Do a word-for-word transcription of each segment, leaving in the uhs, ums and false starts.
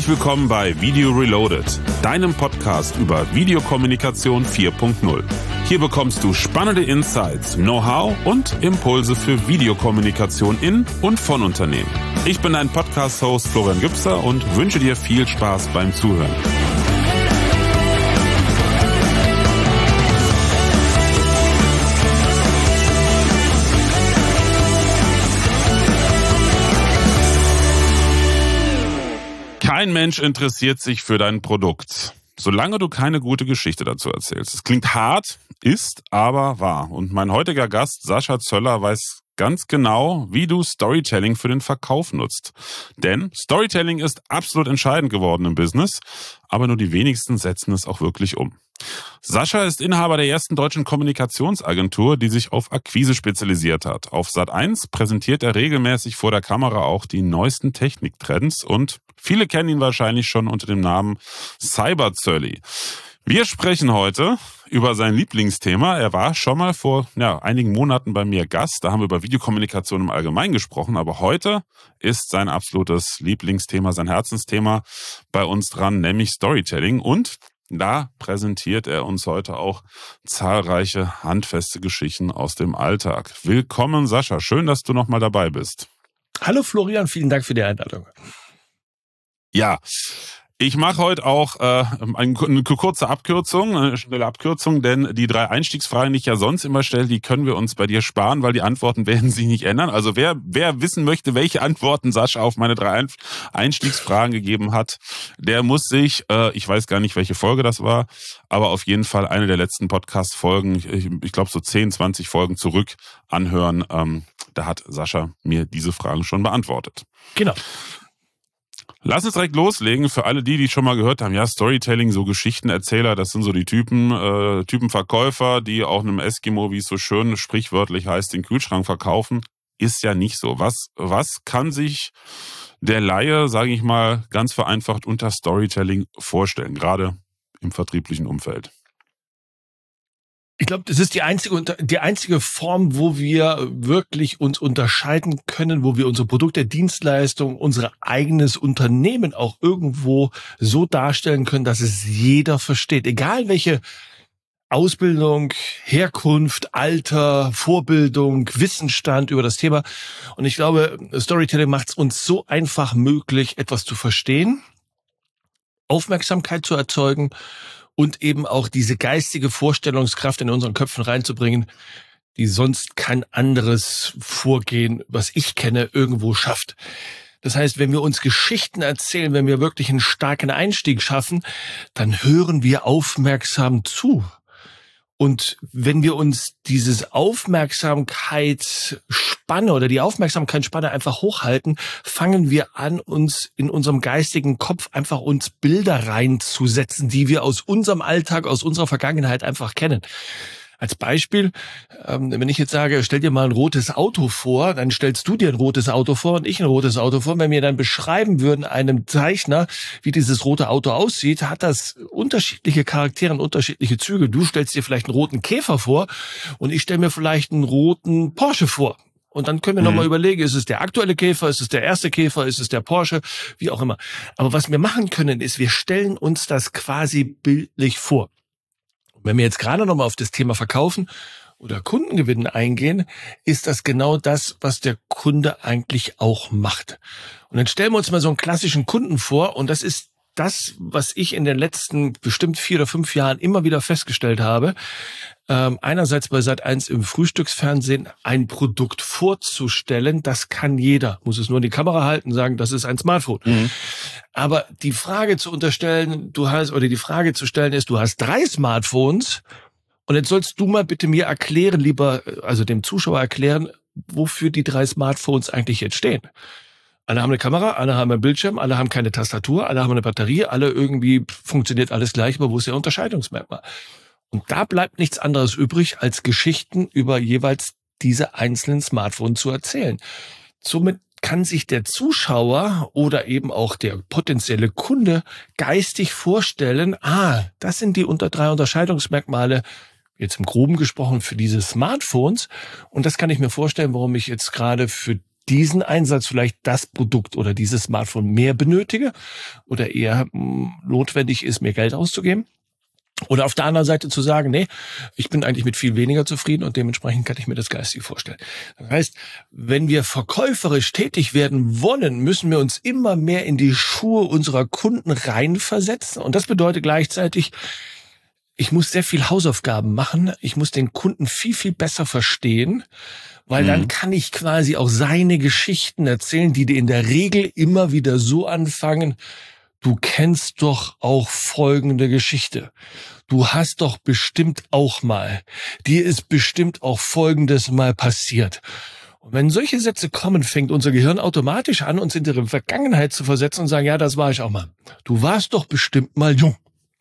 Herzlich willkommen bei Video Reloaded, deinem Podcast über Videokommunikation vier Punkt null. Hier bekommst du spannende Insights, Know-how und Impulse für Videokommunikation in und von Unternehmen. Ich bin dein Podcast-Host Florian Gübser und wünsche dir viel Spaß beim Zuhören. Kein Mensch interessiert sich für dein Produkt, solange du keine gute Geschichte dazu erzählst. Es klingt hart, ist aber wahr. Und mein heutiger Gast, Sascha Zöller, weiß ganz genau, wie du Storytelling für den Verkauf nutzt. Denn Storytelling ist absolut entscheidend geworden im Business, aber nur die wenigsten setzen es auch wirklich um. Sascha ist Inhaber der ersten deutschen Kommunikationsagentur, die sich auf Akquise spezialisiert hat. Auf Sat eins präsentiert er regelmäßig vor der Kamera auch die neuesten Techniktrends und viele kennen ihn wahrscheinlich schon unter dem Namen Cyberzölli. Wir sprechen heute über sein Lieblingsthema. Er war schon mal vor ja, einigen Monaten bei mir Gast. Da haben wir über Videokommunikation im Allgemeinen gesprochen. Aber heute ist sein absolutes Lieblingsthema, sein Herzensthema bei uns dran, nämlich Storytelling. Und da präsentiert er uns heute auch zahlreiche handfeste Geschichten aus dem Alltag. Willkommen, Sascha. Schön, dass du nochmal dabei bist. Hallo Florian, vielen Dank für die Einladung. Ja, ich mache heute auch äh, eine, eine kurze Abkürzung, eine schnelle Abkürzung, denn die drei Einstiegsfragen, die ich ja sonst immer stelle, die können wir uns bei dir sparen, weil die Antworten werden sich nicht ändern. Also wer wer wissen möchte, welche Antworten Sascha auf meine drei Einstiegsfragen gegeben hat, der muss sich, äh, ich weiß gar nicht, welche Folge das war, aber auf jeden Fall eine der letzten Podcast-Folgen, ich, ich glaube so zehn, zwanzig Folgen zurück anhören. Ähm, da hat Sascha mir diese Fragen schon beantwortet. Genau. Lass uns direkt loslegen. Für alle die, die schon mal gehört haben, ja, Storytelling, so Geschichtenerzähler, das sind so die Typen, äh, Typenverkäufer, die auch einem Eskimo, wie es so schön sprichwörtlich heißt, den Kühlschrank verkaufen. Ist ja nicht so. Was, was kann sich der Laie, sage ich mal, ganz vereinfacht unter Storytelling vorstellen, gerade im vertrieblichen Umfeld? Ich glaube, das ist die einzige, die einzige Form, wo wir wirklich uns unterscheiden können, wo wir unsere Produkte, Dienstleistungen, unser eigenes Unternehmen auch irgendwo so darstellen können, dass es jeder versteht. Egal welche Ausbildung, Herkunft, Alter, Vorbildung, Wissensstand über das Thema. Und ich glaube, Storytelling macht es uns so einfach möglich, etwas zu verstehen, Aufmerksamkeit zu erzeugen und eben auch diese geistige Vorstellungskraft in unseren Köpfen reinzubringen, die sonst kein anderes Vorgehen, was ich kenne, irgendwo schafft. Das heißt, wenn wir uns Geschichten erzählen, wenn wir wirklich einen starken Einstieg schaffen, dann hören wir aufmerksam zu. Und wenn wir uns dieses Aufmerksamkeitsspanne oder die Aufmerksamkeitsspanne einfach hochhalten, fangen wir an, uns in unserem geistigen Kopf einfach uns Bilder reinzusetzen, die wir aus unserem Alltag, aus unserer Vergangenheit einfach kennen. Als Beispiel, ähm, wenn ich jetzt sage, stell dir mal ein rotes Auto vor, dann stellst du dir ein rotes Auto vor und ich ein rotes Auto vor. Wenn wir dann beschreiben würden einem Zeichner, wie dieses rote Auto aussieht, hat das unterschiedliche Charaktere und unterschiedliche Züge. Du stellst dir vielleicht einen roten Käfer vor und ich stelle mir vielleicht einen roten Porsche vor. Und dann können wir mhm. nochmal überlegen, ist es der aktuelle Käfer, ist es der erste Käfer, ist es der Porsche, wie auch immer. Aber was wir machen können, ist, wir stellen uns das quasi bildlich vor. Wenn wir jetzt gerade nochmal auf das Thema Verkaufen oder Kundengewinnen eingehen, ist das genau das, was der Kunde eigentlich auch macht. Und dann stellen wir uns mal so einen klassischen Kunden vor und das ist das, was ich in den letzten bestimmt vier oder fünf Jahren immer wieder festgestellt habe. Ähm, einerseits bei Sat eins im Frühstücksfernsehen ein Produkt vorzustellen, das kann jeder. Muss es nur in die Kamera halten, sagen, das ist ein Smartphone. Mhm. Aber die Frage zu unterstellen, du hast, oder die Frage zu stellen ist, du hast drei Smartphones und jetzt sollst du mal bitte mir erklären, lieber, also dem Zuschauer erklären, wofür die drei Smartphones eigentlich jetzt stehen. Alle haben eine Kamera, alle haben einen Bildschirm, alle haben keine Tastatur, alle haben eine Batterie, alle irgendwie funktioniert alles gleich, aber wo ist der Unterscheidungsmerkmal? Und da bleibt nichts anderes übrig, als Geschichten über jeweils diese einzelnen Smartphones zu erzählen. Somit kann sich der Zuschauer oder eben auch der potenzielle Kunde geistig vorstellen, ah, das sind die unter drei Unterscheidungsmerkmale, jetzt im Groben gesprochen, für diese Smartphones. Und das kann ich mir vorstellen, warum ich jetzt gerade für diesen Einsatz vielleicht das Produkt oder dieses Smartphone mehr benötige oder eher mh, notwendig ist, mehr Geld auszugeben. Oder auf der anderen Seite zu sagen, nee, ich bin eigentlich mit viel weniger zufrieden und dementsprechend kann ich mir das geistig vorstellen. Das heißt, wenn wir verkäuferisch tätig werden wollen, müssen wir uns immer mehr in die Schuhe unserer Kunden reinversetzen. Und das bedeutet gleichzeitig, ich muss sehr viel Hausaufgaben machen. Ich muss den Kunden viel, viel besser verstehen, weil mhm. dann kann ich quasi auch seine Geschichten erzählen, die in der Regel immer wieder so anfangen: Du kennst doch auch folgende Geschichte. Du hast doch bestimmt auch mal. Dir ist bestimmt auch Folgendes mal passiert. Und wenn solche Sätze kommen, fängt unser Gehirn automatisch an, uns in die Vergangenheit zu versetzen und sagen, ja, das war ich auch mal. Du warst doch bestimmt mal jung.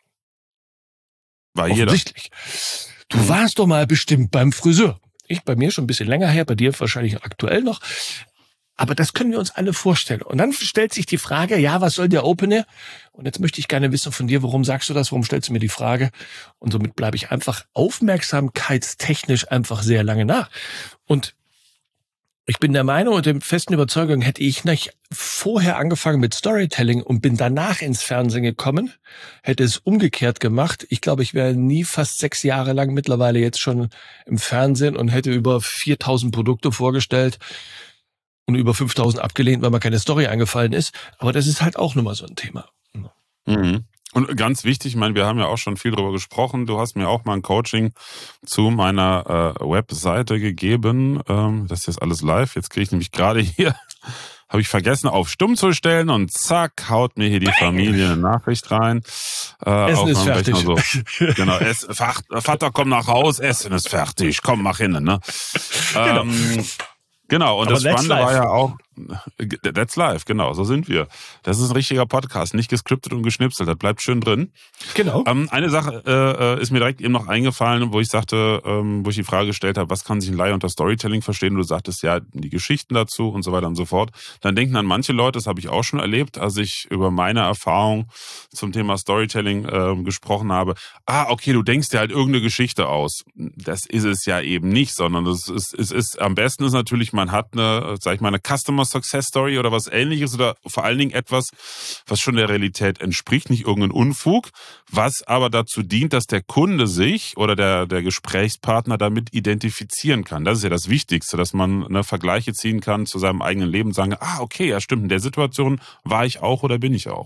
War jeder. Offensichtlich. Du warst doch mal bestimmt beim Friseur. Ich bei mir schon ein bisschen länger her, bei dir wahrscheinlich aktuell noch. Aber das können wir uns alle vorstellen. Und dann stellt sich die Frage, ja, was soll der Opener? Und jetzt möchte ich gerne wissen von dir, warum sagst du das? Warum stellst du mir die Frage? Und somit bleibe ich einfach aufmerksamkeitstechnisch einfach sehr lange nach. Und ich bin der Meinung und der festen Überzeugung, hätte ich nicht vorher angefangen mit Storytelling und bin danach ins Fernsehen gekommen, hätte es umgekehrt gemacht. Ich glaube, ich wäre nie fast sechs Jahre lang mittlerweile jetzt schon im Fernsehen und hätte über viertausend Produkte vorgestellt und über fünftausend abgelehnt, weil mir keine Story eingefallen ist. Aber das ist halt auch nun mal so ein Thema. Mhm. Und ganz wichtig, ich meine, wir haben ja auch schon viel drüber gesprochen. Du hast mir auch mal ein Coaching zu meiner äh, Webseite gegeben. Ähm, das ist jetzt alles live. Jetzt kriege ich nämlich gerade hier, habe ich vergessen, auf stumm zu stellen und zack, haut mir hier die Familie eine Nachricht rein. Äh, Essen ist fertig. So. Genau, es, Vater, komm nach Haus, Essen ist fertig, komm, mach hin. Ne? Genau. Ähm, Genau, und Aber das Spannende that's war live. ja auch, that's live, genau, so sind wir. Das ist ein richtiger Podcast, nicht gescriptet und geschnipselt, das bleibt schön drin. Genau. Ähm, eine Sache äh, ist mir direkt eben noch eingefallen, wo ich sagte, ähm, wo ich die Frage gestellt habe, was kann sich ein Laie unter Storytelling verstehen? Du sagtest ja die Geschichten dazu und so weiter und so fort. Dann denken dann manche Leute, das habe ich auch schon erlebt, als ich über meine Erfahrung zum Thema Storytelling äh, gesprochen habe. Ah, okay, du denkst dir halt irgendeine Geschichte aus. Das ist es ja eben nicht, sondern es ist, es ist am besten ist natürlich, man hat eine, sag ich mal, eine Customer Success Story oder was Ähnliches oder vor allen Dingen etwas, was schon der Realität entspricht, nicht irgendein Unfug, was aber dazu dient, dass der Kunde sich oder der, der Gesprächspartner damit identifizieren kann. Das ist ja das Wichtigste, dass man eine Vergleiche ziehen kann zu seinem eigenen Leben und sagen, ah, okay, ja stimmt, in der Situation war ich auch oder bin ich auch.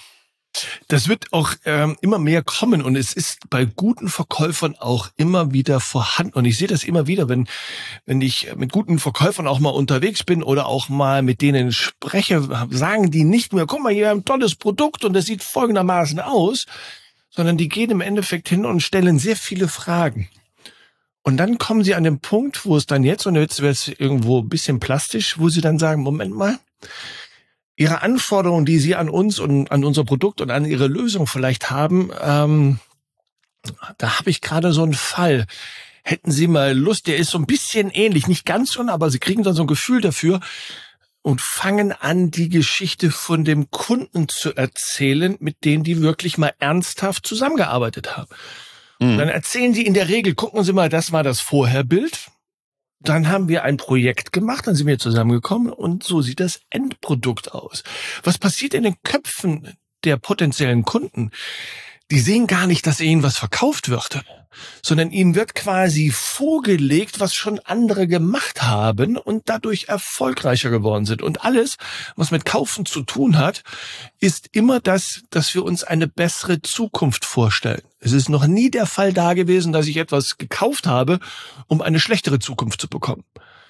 Das wird auch ähm, immer mehr kommen und es ist bei guten Verkäufern auch immer wieder vorhanden. Und ich sehe das immer wieder, wenn wenn ich mit guten Verkäufern auch mal unterwegs bin oder auch mal mit denen spreche, sagen die nicht mehr, guck mal, hier haben ein tolles Produkt und das sieht folgendermaßen aus, sondern die gehen im Endeffekt hin und stellen sehr viele Fragen. Und dann kommen sie an den Punkt, wo es dann jetzt, und jetzt wird es irgendwo ein bisschen plastisch, wo sie dann sagen, Moment mal, Ihre Anforderungen, die Sie an uns und an unser Produkt und an Ihre Lösung vielleicht haben, ähm, da habe ich gerade so einen Fall. Hätten Sie mal Lust, der ist so ein bisschen ähnlich, nicht ganz schon, aber Sie kriegen dann so ein Gefühl dafür und fangen an, die Geschichte von dem Kunden zu erzählen, mit dem die wirklich mal ernsthaft zusammengearbeitet haben. Mhm. Und dann erzählen die in der Regel, gucken Sie mal, das war das Vorherbild. Dann haben wir ein Projekt gemacht, dann sind wir zusammengekommen und so sieht das Endprodukt aus. Was passiert in den Köpfen der potenziellen Kunden? Die sehen gar nicht, dass ihnen was verkauft wird, sondern ihnen wird quasi vorgelegt, was schon andere gemacht haben und dadurch erfolgreicher geworden sind. Und alles, was mit Kaufen zu tun hat, ist immer das, dass wir uns eine bessere Zukunft vorstellen. Es ist noch nie der Fall da gewesen, dass ich etwas gekauft habe, um eine schlechtere Zukunft zu bekommen.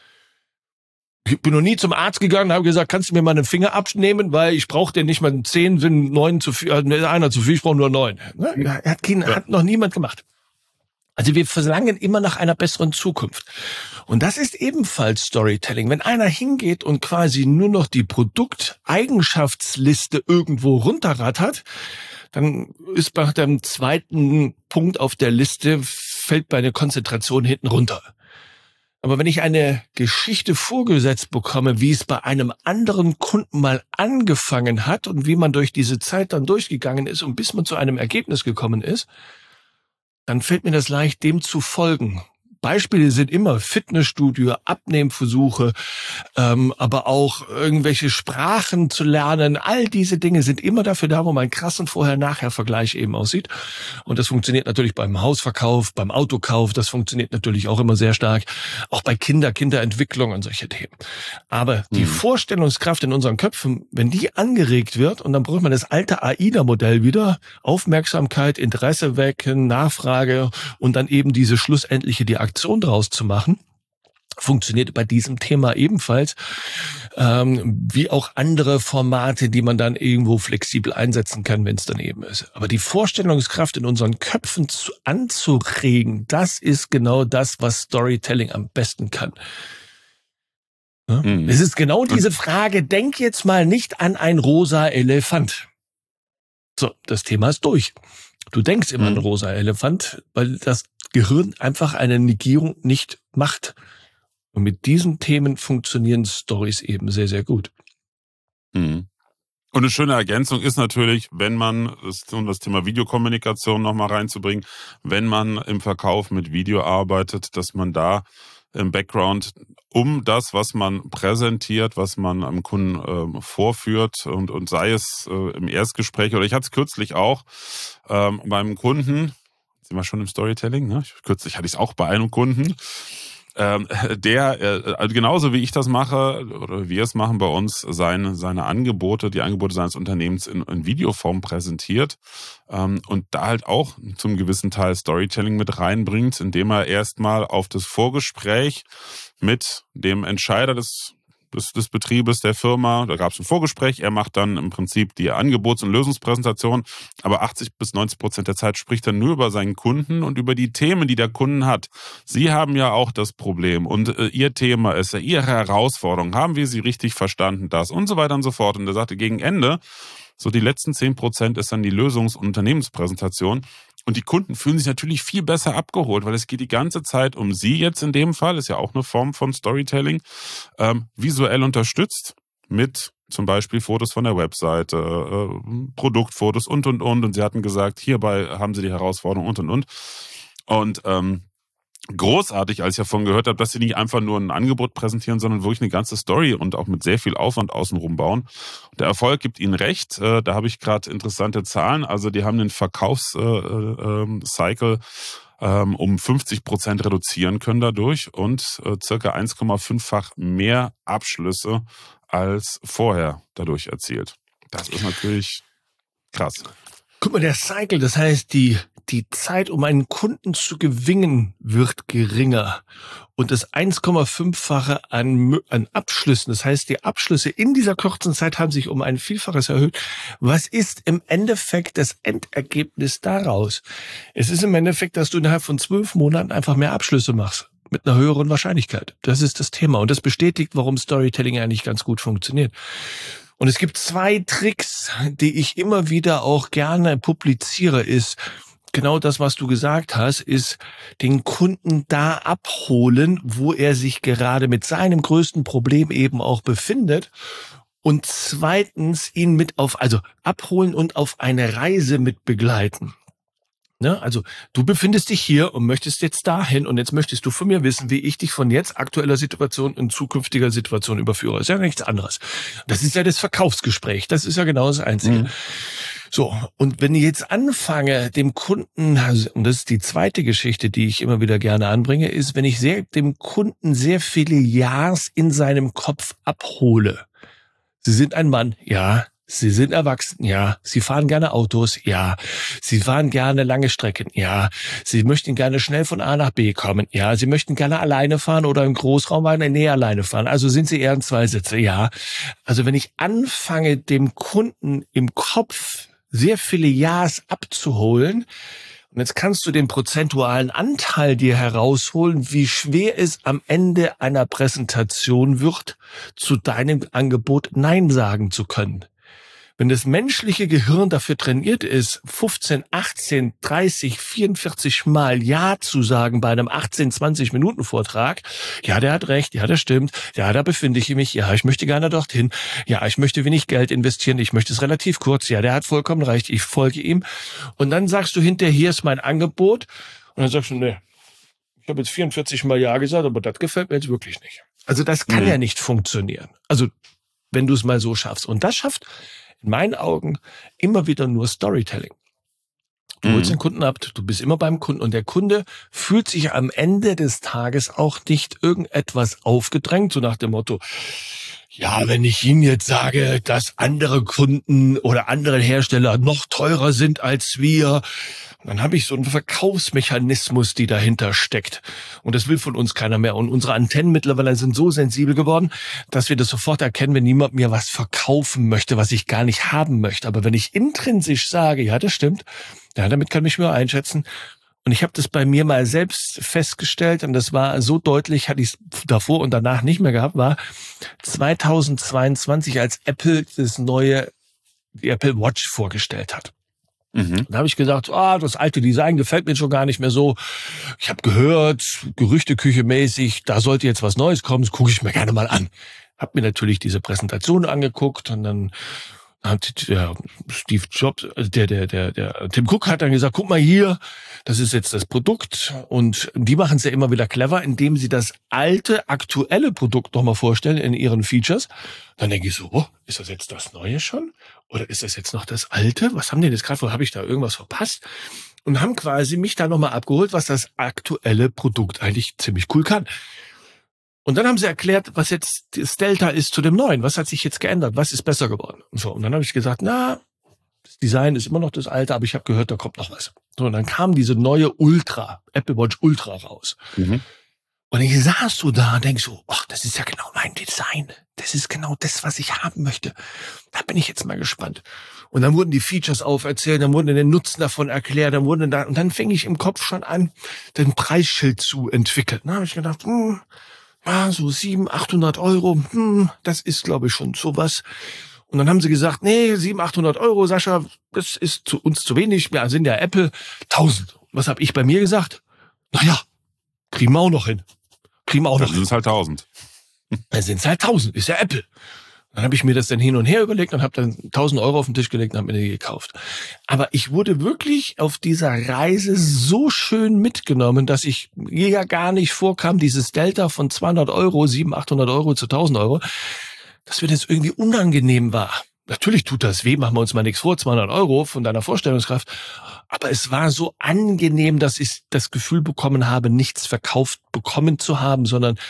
Ich bin noch nie zum Arzt gegangen und habe gesagt, kannst du mir mal einen Finger abnehmen, weil ich brauche den nicht mal zehn, sind neun zu viel, äh, einer zu viel, ich brauche nur neun. Ne? Hat, kein, ja. hat noch niemand gemacht. Also wir verlangen immer nach einer besseren Zukunft. Und das ist ebenfalls Storytelling. Wenn einer hingeht und quasi nur noch die Produkteigenschaftliste irgendwo runterrattert, dann ist bei dem zweiten Punkt auf der Liste, fällt meine Konzentration hinten runter. Aber wenn ich eine Geschichte vorgesetzt bekomme, wie es bei einem anderen Kunden mal angefangen hat und wie man durch diese Zeit dann durchgegangen ist und bis man zu einem Ergebnis gekommen ist, dann fällt mir das leicht, dem zu folgen, Beispiele sind immer Fitnessstudio, Abnehmversuche, ähm, aber auch irgendwelche Sprachen zu lernen. All diese Dinge sind immer dafür da, wo man einen krassen Vorher-Nachher-Vergleich eben aussieht. Und das funktioniert natürlich beim Hausverkauf, beim Autokauf. Das funktioniert natürlich auch immer sehr stark. Auch bei Kinder, Kinderentwicklung und solche Themen. Aber die hm. Vorstellungskraft in unseren Köpfen, wenn die angeregt wird, und dann braucht man das alte AIDA-Modell wieder, Aufmerksamkeit, Interesse wecken, Nachfrage und dann eben diese schlussendliche die Aktion draus zu machen, funktioniert bei diesem Thema ebenfalls, ähm, wie auch andere Formate, die man dann irgendwo flexibel einsetzen kann, wenn es daneben ist. Aber die Vorstellungskraft in unseren Köpfen zu, anzuregen, das ist genau das, was Storytelling am besten kann. Ja? Mhm. Es ist genau diese Frage, denk jetzt mal nicht an ein rosa Elefant. So, das Thema ist durch. Du denkst immer mhm. an einen rosa Elefant, weil das Gehirn einfach eine Negierung nicht macht. Und mit diesen Themen funktionieren Storys eben sehr, sehr gut. Mhm. Und eine schöne Ergänzung ist natürlich, wenn man, um das Thema Videokommunikation nochmal reinzubringen, wenn man im Verkauf mit Video arbeitet, dass man da im Background um das, was man präsentiert, was man am Kunden äh, vorführt und, und sei es äh, im Erstgespräch oder ich hatte es kürzlich auch ähm, beim Kunden, sind wir schon im Storytelling, ne? Kürzlich hatte ich es auch bei einem Kunden, ähm, der äh, genauso wie ich das mache oder wir es machen bei uns, seine, seine Angebote, die Angebote seines Unternehmens in, in Videoform präsentiert ähm, und da halt auch zum gewissen Teil Storytelling mit reinbringt, indem er erstmal auf das Vorgespräch mit dem Entscheider des Des, des Betriebes, der Firma, da gab es ein Vorgespräch, er macht dann im Prinzip die Angebots- und Lösungspräsentation, aber achtzig bis neunzig Prozent der Zeit spricht er nur über seinen Kunden und über die Themen, die der Kunden hat. Sie haben ja auch das Problem und äh, Ihr Thema ist ja Ihre Herausforderung, haben wir Sie richtig verstanden, das und so weiter und so fort. Und er sagte, gegen Ende, so die letzten zehn Prozent ist dann die Lösungs- und Unternehmenspräsentation. Und die Kunden fühlen sich natürlich viel besser abgeholt, weil es geht die ganze Zeit um sie jetzt in dem Fall, ist ja auch eine Form von Storytelling, ähm, visuell unterstützt mit zum Beispiel Fotos von der Webseite, äh, Produktfotos und, und, und. Und sie hatten gesagt, hierbei haben sie die Herausforderung und, und, und. Und ähm, großartig, als ich davon gehört habe, dass sie nicht einfach nur ein Angebot präsentieren, sondern wirklich eine ganze Story und auch mit sehr viel Aufwand außenrum bauen. Der Erfolg gibt ihnen recht. Da habe ich gerade interessante Zahlen. Also die haben den Verkaufscycle um fünfzig Prozent reduzieren können dadurch und circa eins Komma fünf-fach mehr Abschlüsse als vorher dadurch erzielt. Das ist natürlich krass. Guck mal, der Cycle, das heißt, die Die Zeit, um einen Kunden zu gewinnen, wird geringer. Und das eins Komma fünf-fache an, an Abschlüssen, das heißt, die Abschlüsse in dieser kurzen Zeit haben sich um ein Vielfaches erhöht. Was ist im Endeffekt das Endergebnis daraus? Es ist im Endeffekt, dass du innerhalb von zwölf Monaten einfach mehr Abschlüsse machst. Mit einer höheren Wahrscheinlichkeit. Das ist das Thema. Und das bestätigt, warum Storytelling eigentlich ganz gut funktioniert. Und es gibt zwei Tricks, die ich immer wieder auch gerne publiziere, ist, genau das, was du gesagt hast, ist den Kunden da abholen, wo er sich gerade mit seinem größten Problem eben auch befindet. Und zweitens ihn mit auf, also abholen und auf eine Reise mit begleiten. Ne? Also du befindest dich hier und möchtest jetzt dahin und jetzt möchtest du von mir wissen, wie ich dich von jetzt aktueller Situation in zukünftiger Situation überführe. Ist ja nichts anderes. Das ist ja das Verkaufsgespräch. Das ist ja genau das Einzige. Mhm. So, und wenn ich jetzt anfange, dem Kunden, und das ist die zweite Geschichte, die ich immer wieder gerne anbringe, ist, wenn ich sehr, dem Kunden sehr viele Ja's in seinem Kopf abhole. Sie sind ein Mann, ja. Sie sind erwachsen, ja. Sie fahren gerne Autos, ja. Sie fahren gerne lange Strecken, ja. Sie möchten gerne schnell von A nach B kommen, ja. Sie möchten gerne alleine fahren oder im Großraumwagen, nee, alleine fahren. Also sind Sie eher in zwei Sitze, ja. Also wenn ich anfange, dem Kunden im Kopf sehr viele Ja's abzuholen, und jetzt kannst du den prozentualen Anteil dir herausholen, wie schwer es am Ende einer Präsentation wird, zu deinem Angebot Nein sagen zu können. Wenn das menschliche Gehirn dafür trainiert ist, fünfzehn, achtzehn, dreißig, vierundvierzig Mal Ja zu sagen bei einem achtzehn, zwanzig Minuten Vortrag, ja, der hat recht, ja, das stimmt, ja, da befinde ich mich, ja, ich möchte gerne dorthin, ja, ich möchte wenig Geld investieren, ich möchte es relativ kurz, ja, der hat vollkommen recht, ich folge ihm. Und dann sagst du hinterher, hier ist mein Angebot, und dann sagst du, nee, ich habe jetzt vierundvierzig Mal Ja gesagt, aber das gefällt mir jetzt wirklich nicht. Also das kann mhm. ja nicht funktionieren. Also wenn du es mal so schaffst. Und das schafft in meinen Augen immer wieder nur Storytelling. Du holst den Kunden ab, du bist immer beim Kunden und der Kunde fühlt sich am Ende des Tages auch nicht irgendetwas aufgedrängt, so nach dem Motto, ja, wenn ich Ihnen jetzt sage, dass andere Kunden oder andere Hersteller noch teurer sind als wir, dann habe ich so einen Verkaufsmechanismus, die dahinter steckt. Und das will von uns keiner mehr. Und unsere Antennen mittlerweile sind so sensibel geworden, dass wir das sofort erkennen, wenn niemand mir was verkaufen möchte, was ich gar nicht haben möchte. Aber wenn ich intrinsisch sage, ja, das stimmt, ja, damit kann ich mir einschätzen. Und ich habe das bei mir mal selbst festgestellt, und das war so deutlich, hatte ich es davor und danach nicht mehr gehabt, war zweitausendzweiundzwanzig, als Apple das neue, die Apple Watch vorgestellt hat. Mhm. Da habe ich gesagt, ah, das alte Design gefällt mir schon gar nicht mehr so. Ich habe gehört, Gerüchteküche mäßig, da sollte jetzt was Neues kommen, das gucke ich mir gerne mal an. Hab mir natürlich diese Präsentation angeguckt und dann hat der Steve Jobs, der, der, der, der Tim Cook hat dann gesagt, guck mal hier, das ist jetzt das Produkt. Und die machen es ja immer wieder clever, indem sie das alte, aktuelle Produkt nochmal vorstellen in ihren Features. Dann denke ich so, oh, ist das jetzt das Neue schon? Oder ist das jetzt noch das Alte? Was haben die jetzt gerade, wo habe ich da irgendwas verpasst? Und haben quasi mich da nochmal abgeholt, was das aktuelle Produkt eigentlich ziemlich cool kann. Und dann haben sie erklärt, was jetzt das Delta ist zu dem Neuen. Was hat sich jetzt geändert? Was ist besser geworden? Und so. Und dann habe ich gesagt, na, das Design ist immer noch das alte, aber ich habe gehört, da kommt noch was. So, und dann kam diese neue Ultra, Apple Watch Ultra raus. Mhm. Und ich saß so da und denk so, ach, das ist ja genau mein Design. Das ist genau das, was ich haben möchte. Da bin ich jetzt mal gespannt. Und dann wurden die Features auferzählt, dann wurden den Nutzen davon erklärt, dann wurden da, und dann fing ich im Kopf schon an, den Preisschild zu entwickeln. Da habe ich gedacht, hm, ja, so sieben, achthundert Euro, hm, das ist, glaube ich, schon sowas. Und dann haben sie gesagt, nee, sieben, achthundert Euro, Sascha, das ist zu uns zu wenig. Wir sind ja Apple, tausend. Was habe ich bei mir gesagt? Naja, kriegen wir auch noch hin. Kriegen wir auch noch hin. Dann sind es halt tausend. Dann sind es halt tausend, ist ja Apple. Dann habe ich mir das dann hin und her überlegt und habe dann tausend Euro auf den Tisch gelegt und habe mir die gekauft. Aber ich wurde wirklich auf dieser Reise so schön mitgenommen, dass ich mir ja gar nicht vorkam, dieses Delta von zweihundert Euro, siebenhundert, achthundert Euro zu tausend Euro, dass mir das irgendwie unangenehm war. Natürlich tut das weh, machen wir uns mal nichts vor, zweihundert Euro von deiner Vorstellungskraft. Aber es war so angenehm, dass ich das Gefühl bekommen habe, nichts verkauft bekommen zu haben, sondern,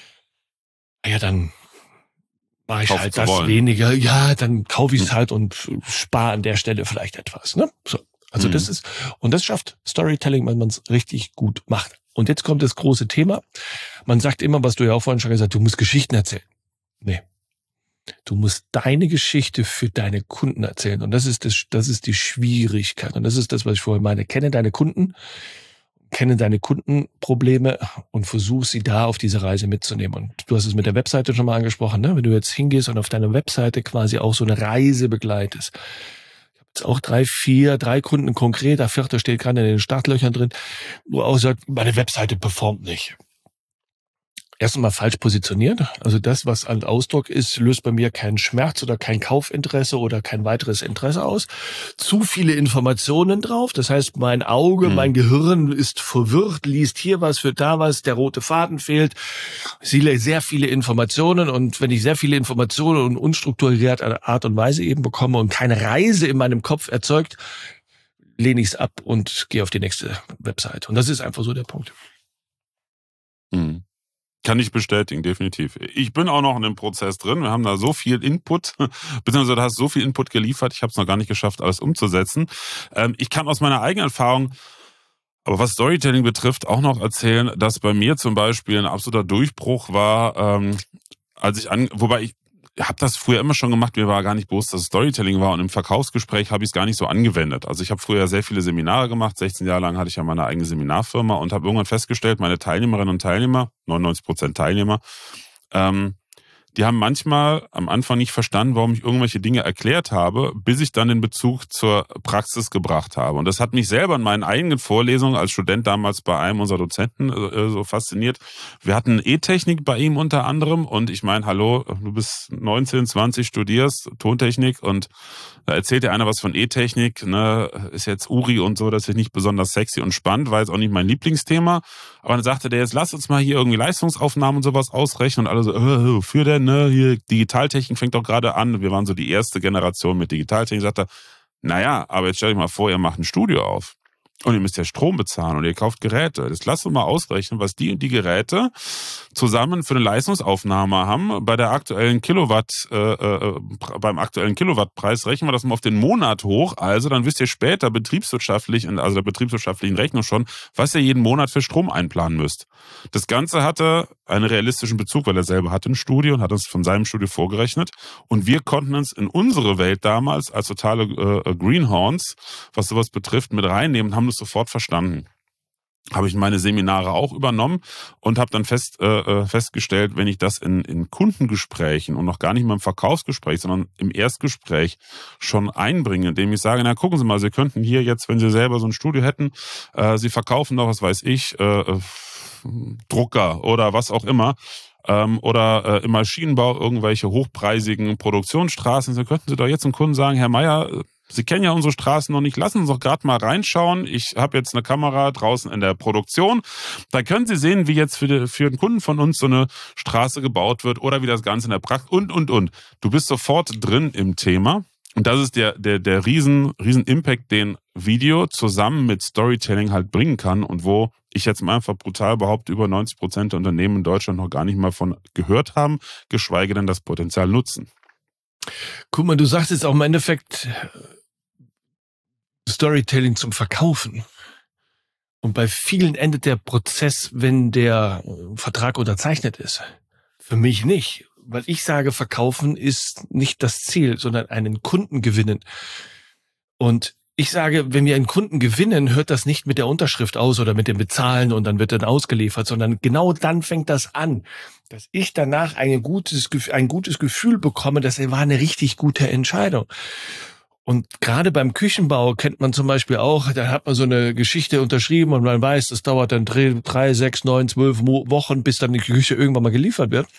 ja, dann mache ich Kauf halt das wollen. weniger. Ja, dann kaufe ich es halt und spare an der Stelle vielleicht etwas. Ne? So. Also mhm. das ist, und das schafft Storytelling, wenn man es richtig gut macht. Und jetzt kommt das große Thema. Man sagt immer, was du ja auch vorhin schon gesagt hast, du musst Geschichten erzählen. Nee. Du musst deine Geschichte für deine Kunden erzählen. Und das ist das, das ist die Schwierigkeit. Und das ist das, was ich vorhin meine. Kenne deine Kunden, kenne deine Kundenprobleme und versuch sie da auf diese Reise mitzunehmen. Und du hast es mit der Webseite schon mal angesprochen, ne? Wenn du jetzt hingehst und auf deiner Webseite quasi auch so eine Reise begleitest. Ich habe jetzt auch drei, vier, drei Kunden konkret, der vierte steht gerade in den Startlöchern drin, wo auch sagt, meine Webseite performt nicht. Erstmal falsch positioniert. Also das, was ein Ausdruck ist, löst bei mir keinen Schmerz oder kein Kaufinteresse oder kein weiteres Interesse aus. Zu viele Informationen drauf. Das heißt, mein Auge, hm. mein Gehirn ist verwirrt, liest hier was, für da was, der rote Faden fehlt. Ich sehe sehr viele Informationen und wenn ich sehr viele Informationen und unstrukturierte Art und Weise eben bekomme und keine Reise in meinem Kopf erzeugt, lehne ich es ab und gehe auf die nächste Website. Und das ist einfach so der Punkt. Hm. Kann ich bestätigen, definitiv. Ich bin auch noch in dem Prozess drin. Wir haben da so viel Input, beziehungsweise du hast so viel Input geliefert. Ich habe es noch gar nicht geschafft, alles umzusetzen. Ähm, ich kann aus meiner eigenen Erfahrung, aber was Storytelling betrifft, auch noch erzählen, dass bei mir zum Beispiel ein absoluter Durchbruch war, ähm, als ich an, wobei ich habe das früher immer schon gemacht, mir war gar nicht bewusst, dass es Storytelling war und im Verkaufsgespräch habe ich es gar nicht so angewendet. Also ich habe früher sehr viele Seminare gemacht, sechzehn Jahre lang hatte ich ja meine eigene Seminarfirma und habe irgendwann festgestellt, meine Teilnehmerinnen und Teilnehmer, neunundneunzig Prozent Teilnehmer, ähm, die haben manchmal am Anfang nicht verstanden, warum ich irgendwelche Dinge erklärt habe, bis ich dann den Bezug zur Praxis gebracht habe. Und das hat mich selber in meinen eigenen Vorlesungen als Student damals bei einem unserer Dozenten äh, so fasziniert. Wir hatten E-Technik bei ihm unter anderem und ich meine, hallo, du bist neunzehn, zwanzig, studierst Tontechnik und da erzählt dir einer was von E-Technik, ne, ist jetzt Uri und so, das ist nicht besonders sexy und spannend, war jetzt auch nicht mein Lieblingsthema. Aber dann sagte der, jetzt lass uns mal hier irgendwie Leistungsaufnahmen und sowas ausrechnen und alle so, äh, wofür denn, ne, hier Digitaltechnik fängt doch gerade an. Wir waren so die erste Generation mit Digitaltechnik. Sagt er, naja, aber jetzt stell dich mal vor, ihr macht ein Studio auf. Und ihr müsst ja Strom bezahlen und ihr kauft Geräte. Jetzt lasst uns mal ausrechnen, was die und die Geräte zusammen für eine Leistungsaufnahme haben. Bei der aktuellen Kilowatt, äh, äh, beim aktuellen Kilowattpreis rechnen wir das mal auf den Monat hoch. Also dann wisst ihr später betriebswirtschaftlich, also der betriebswirtschaftlichen Rechnung schon, was ihr jeden Monat für Strom einplanen müsst. Das Ganze hatte einen realistischen Bezug, weil er selber hatte ein Studio und hat uns von seinem Studio vorgerechnet. Und wir konnten uns in unsere Welt damals als totale äh, Greenhorns, was sowas betrifft, mit reinnehmen, haben das sofort verstanden. Habe ich meine Seminare auch übernommen und habe dann fest, äh, festgestellt, wenn ich das in, in Kundengesprächen und noch gar nicht mal im Verkaufsgespräch, sondern im Erstgespräch schon einbringe, indem ich sage, na gucken Sie mal, Sie könnten hier jetzt, wenn Sie selber so ein Studio hätten, äh, Sie verkaufen doch, was weiß ich, äh, Drucker oder was auch immer, ähm, oder äh, im Maschinenbau irgendwelche hochpreisigen Produktionsstraßen, so könnten Sie doch jetzt dem Kunden sagen, Herr Meier, Sie kennen ja unsere Straßen noch nicht, lassen Sie uns doch gerade mal reinschauen. Ich habe jetzt eine Kamera draußen in der Produktion. Da können Sie sehen, wie jetzt für, die, für den Kunden von uns so eine Straße gebaut wird oder wie das Ganze in der Praxis und, und, und. Du bist sofort drin im Thema. Und das ist der, der, der riesen, riesen Impact, den Video zusammen mit Storytelling halt bringen kann und wo ich jetzt mal einfach brutal behaupte, über neunzig Prozent der Unternehmen in Deutschland noch gar nicht mal von gehört haben, geschweige denn das Potenzial nutzen. Guck mal, du sagst jetzt auch im Endeffekt Storytelling zum Verkaufen. Und bei vielen endet der Prozess, wenn der Vertrag unterzeichnet ist. Für mich nicht. Weil ich sage, verkaufen ist nicht das Ziel, sondern einen Kunden gewinnen. Und ich sage, wenn wir einen Kunden gewinnen, hört das nicht mit der Unterschrift aus oder mit dem Bezahlen und dann wird dann ausgeliefert, sondern genau dann fängt das an, dass ich danach ein gutes, ein gutes Gefühl bekomme, das war eine richtig gute Entscheidung. Und gerade beim Küchenbau kennt man zum Beispiel auch, da hat man so eine Geschichte unterschrieben und man weiß, das dauert dann drei, drei sechs, neun, zwölf Wochen, bis dann die Küche irgendwann mal geliefert wird.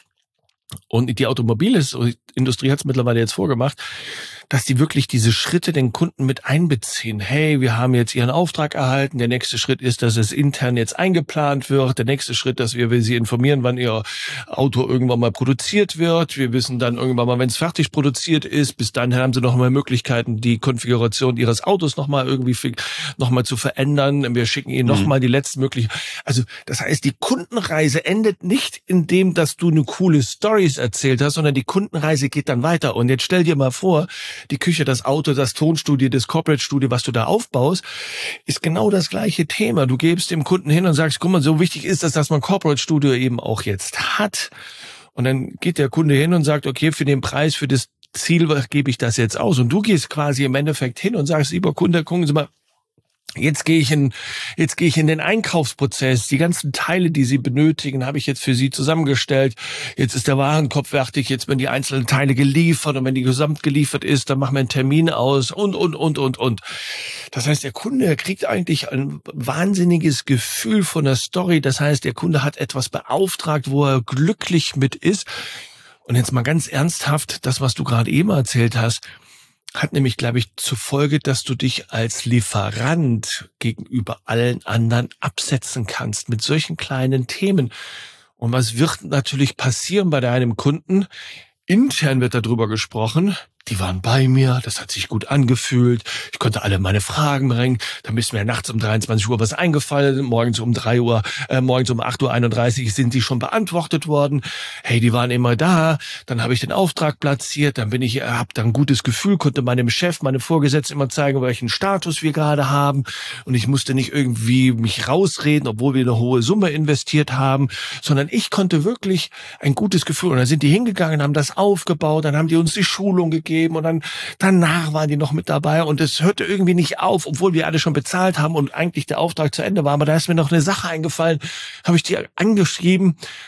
Und die Automobilindustrie hat es mittlerweile jetzt vorgemacht, dass die wirklich diese Schritte den Kunden mit einbeziehen. Hey, wir haben jetzt Ihren Auftrag erhalten. Der nächste Schritt ist, dass es intern jetzt eingeplant wird. Der nächste Schritt, dass wir Sie informieren, wann Ihr Auto irgendwann mal produziert wird. Wir wissen dann irgendwann mal, wenn es fertig produziert ist. Bis dann haben Sie noch mal Möglichkeiten, die Konfiguration Ihres Autos noch mal irgendwie noch mal zu verändern. Wir schicken Ihnen noch mal die letztmögliche. Also das heißt, die Kundenreise endet nicht in dem, dass du eine coole Stories erzählt hast, sondern die Kundenreise geht dann weiter. Und jetzt stell dir mal vor, die Küche, das Auto, das Tonstudio, das Corporate-Studio, was du da aufbaust, ist genau das gleiche Thema. Du gibst dem Kunden hin und sagst, guck mal, so wichtig ist das, dass man Corporate-Studio eben auch jetzt hat. Und dann geht der Kunde hin und sagt, okay, für den Preis, für das Ziel gebe ich das jetzt aus. Und du gehst quasi im Endeffekt hin und sagst, lieber Kunde, gucken Sie mal, Jetzt gehe ich in, jetzt gehe ich in den Einkaufsprozess. Die ganzen Teile, die Sie benötigen, habe ich jetzt für Sie zusammengestellt. Jetzt ist der Warenkorb fertig. Jetzt werden die einzelnen Teile geliefert. Und wenn die gesamt geliefert ist, dann machen wir einen Termin aus und, und, und, und, und. Das heißt, der Kunde kriegt eigentlich ein wahnsinniges Gefühl von der Story. Das heißt, der Kunde hat etwas beauftragt, wo er glücklich mit ist. Und jetzt mal ganz ernsthaft, das, was du gerade eben erzählt hast, hat nämlich, glaube ich, zur Folge, dass du dich als Lieferant gegenüber allen anderen absetzen kannst mit solchen kleinen Themen. Und was wird natürlich passieren bei deinem Kunden? Intern wird darüber gesprochen. Die waren bei mir, das hat sich gut angefühlt. Ich konnte alle meine Fragen bringen. Dann ist mir nachts um dreiundzwanzig Uhr was eingefallen. Morgens um drei Uhr, äh, morgens um acht Uhr einunddreißig sind die schon beantwortet worden. Hey, die waren immer da. Dann habe ich den Auftrag platziert. Dann bin ich, habe dann ein gutes Gefühl, konnte meinem Chef, meine Vorgesetzten immer zeigen, welchen Status wir gerade haben. Und ich musste nicht irgendwie mich rausreden, obwohl wir eine hohe Summe investiert haben, sondern ich konnte wirklich ein gutes Gefühl. Und dann sind die hingegangen, haben das aufgebaut. Dann haben die uns die Schulung gegeben. Und dann danach waren die noch mit dabei und es hörte irgendwie nicht auf, obwohl wir alle schon bezahlt haben und eigentlich der Auftrag zu Ende war. Aber da ist mir noch eine Sache eingefallen, habe ich die angeschrieben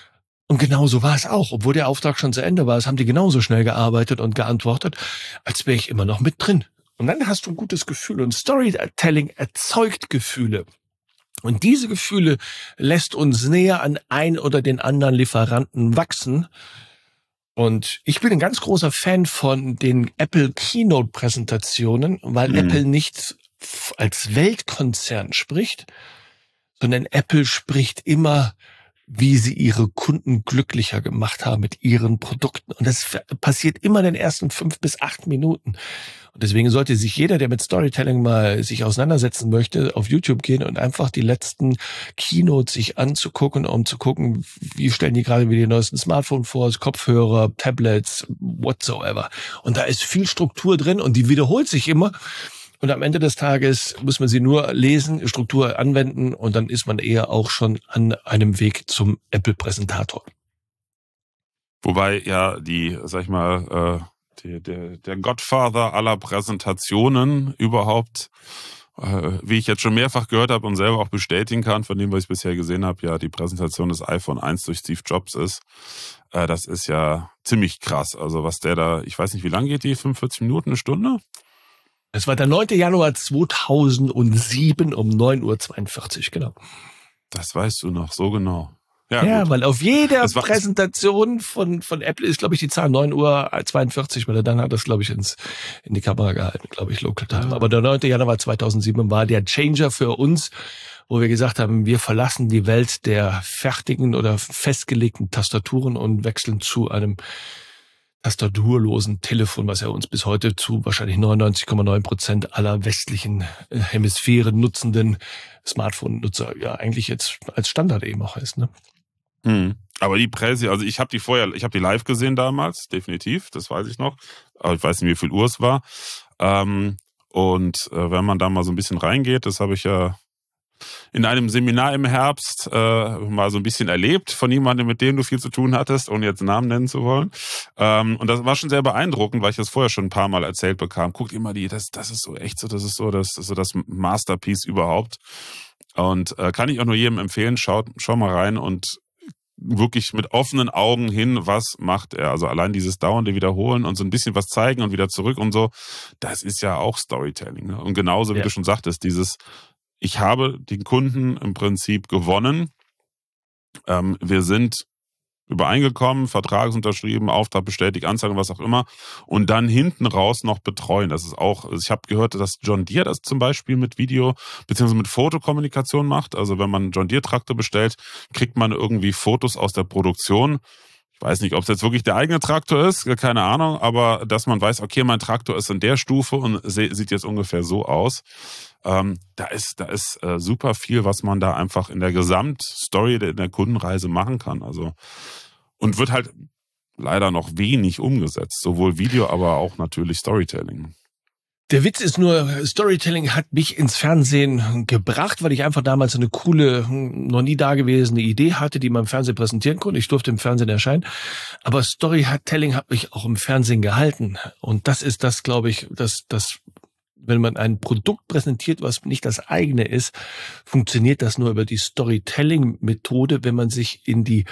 Und genauso war es auch. Obwohl der Auftrag schon zu Ende war, es haben die genauso schnell gearbeitet und geantwortet, als wäre ich immer noch mit drin. Und dann hast du ein gutes Gefühl. Und Storytelling erzeugt Gefühle. Und diese Gefühle lässt uns näher an ein oder den anderen Lieferanten wachsen. Und ich bin ein ganz großer Fan von den Apple Keynote-Präsentationen, weil mhm. Apple nicht als Weltkonzern spricht, sondern Apple spricht immer, wie sie ihre Kunden glücklicher gemacht haben mit ihren Produkten. Und das passiert immer in den ersten fünf bis acht Minuten. Und deswegen sollte sich jeder, der mit Storytelling mal sich auseinandersetzen möchte, auf YouTube gehen und einfach die letzten Keynotes sich anzugucken, um zu gucken, wie stellen die gerade wieder die neuesten Smartphones vor, Kopfhörer, Tablets, whatsoever. Und da ist viel Struktur drin und die wiederholt sich immer. Und am Ende des Tages muss man sie nur lesen, Struktur anwenden und dann ist man eher auch schon an einem Weg zum Apple-Präsentator. Wobei ja die, sag ich mal, äh, die, der, der Godfather aller Präsentationen überhaupt, äh, wie ich jetzt schon mehrfach gehört habe und selber auch bestätigen kann, von dem, was ich bisher gesehen habe, ja die Präsentation des iPhone eins durch Steve Jobs ist. Äh, das ist ja ziemlich krass. Also was der da, ich weiß nicht, wie lang geht die? fünfundvierzig Minuten, eine Stunde? Es war der neunte Januar zweitausendsieben um neun Uhr zweiundvierzig, genau. Das weißt du noch so genau. Ja, ja weil auf jeder war, Präsentation von von Apple ist, glaube ich, die Zahl neun Uhr zweiundvierzig, weil er dann hat das, glaube ich, ins in die Kamera gehalten, glaube ich, Local Time. Ja. Aber der neunte Januar zweitausendsieben war der Changer für uns, wo wir gesagt haben, wir verlassen die Welt der fertigen oder festgelegten Tastaturen und wechseln zu einem tastaturlosen Telefon, was ja uns bis heute zu wahrscheinlich neunundneunzig Komma neun Prozent aller westlichen Hemisphären nutzenden Smartphone-Nutzer ja eigentlich jetzt als Standard eben auch ist. Ne? Hm. Aber die Presse, also ich habe die vorher, ich habe die live gesehen damals, definitiv, das weiß ich noch. Aber ich weiß nicht, wie viel Uhr es war. Ähm, und äh, wenn man da mal so ein bisschen reingeht, das habe ich ja in einem Seminar im Herbst äh, mal so ein bisschen erlebt von jemandem, mit dem du viel zu tun hattest, ohne jetzt Namen nennen zu wollen. Ähm, und das war schon sehr beeindruckend, weil ich das vorher schon ein paar Mal erzählt bekam. Guckt immer die, das, das ist so echt so, das ist so das, das ist so das Masterpiece überhaupt. Und äh, kann ich auch nur jedem empfehlen, schaut, schau mal rein und wirklich mit offenen Augen hin, was macht er. Also allein dieses dauernde Wiederholen und so ein bisschen was zeigen und wieder zurück und so, das ist ja auch Storytelling. Ne? Und genauso, wie ja. du schon sagtest, dieses ich habe den Kunden im Prinzip gewonnen. Ähm, wir sind übereingekommen, Vertrag ist unterschrieben, Auftrag bestätigt, Anzeige, was auch immer. Und dann hinten raus noch betreuen. Das ist auch, also ich habe gehört, dass John Deere das zum Beispiel mit Video bzw. mit Fotokommunikation macht. Also wenn man einen John Deere Traktor bestellt, kriegt man irgendwie Fotos aus der Produktion. Ich weiß nicht, ob es jetzt wirklich der eigene Traktor ist, keine Ahnung, aber dass man weiß, okay, mein Traktor ist in der Stufe und sieht jetzt ungefähr so aus. Ähm, da ist, da ist äh, super viel, was man da einfach in der Gesamtstory der, der Kundenreise machen kann. Also und wird halt leider noch wenig umgesetzt, sowohl Video, aber auch natürlich Storytelling. Der Witz ist nur, Storytelling hat mich ins Fernsehen gebracht, weil ich einfach damals eine coole, noch nie dagewesene Idee hatte, die man im Fernsehen präsentieren konnte. Ich durfte im Fernsehen erscheinen. Aber Storytelling hat mich auch im Fernsehen gehalten. Und das ist das, glaube ich, das, das, wenn man ein Produkt präsentiert, was nicht das eigene ist, funktioniert das nur über die Storytelling-Methode, wenn man sich in die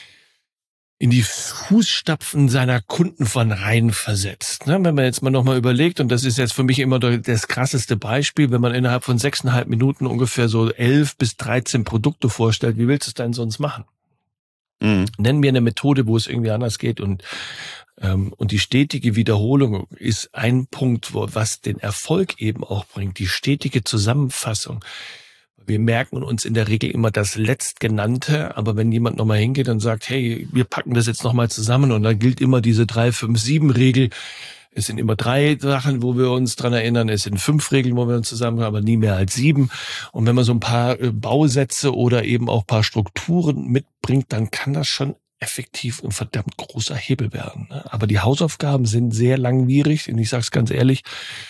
in die Fußstapfen seiner Kunden von rein versetzt. Wenn man jetzt mal nochmal überlegt, und das ist jetzt für mich immer das krasseste Beispiel, wenn man innerhalb von sechseinhalb Minuten ungefähr so elf bis dreizehn Produkte vorstellt, wie willst du es denn sonst machen? Mhm. Nenn mir eine Methode, wo es irgendwie anders geht und ähm, und die stetige Wiederholung ist ein Punkt, wo, was den Erfolg eben auch bringt, die stetige Zusammenfassung. Wir merken uns in der Regel immer das Letztgenannte, aber wenn jemand nochmal hingeht und sagt, hey, wir packen das jetzt nochmal zusammen und dann gilt immer diese drei fünf sieben Regel. Es sind immer drei Sachen, wo wir uns dran erinnern. Es sind fünf Regeln, wo wir uns zusammen haben, aber nie mehr als sieben. Und wenn man so ein paar Bausätze oder eben auch ein paar Strukturen mitbringt, dann kann das schon effektiv ein verdammt großer Hebel werden. Aber die Hausaufgaben sind sehr langwierig und ich sage es ganz ehrlich,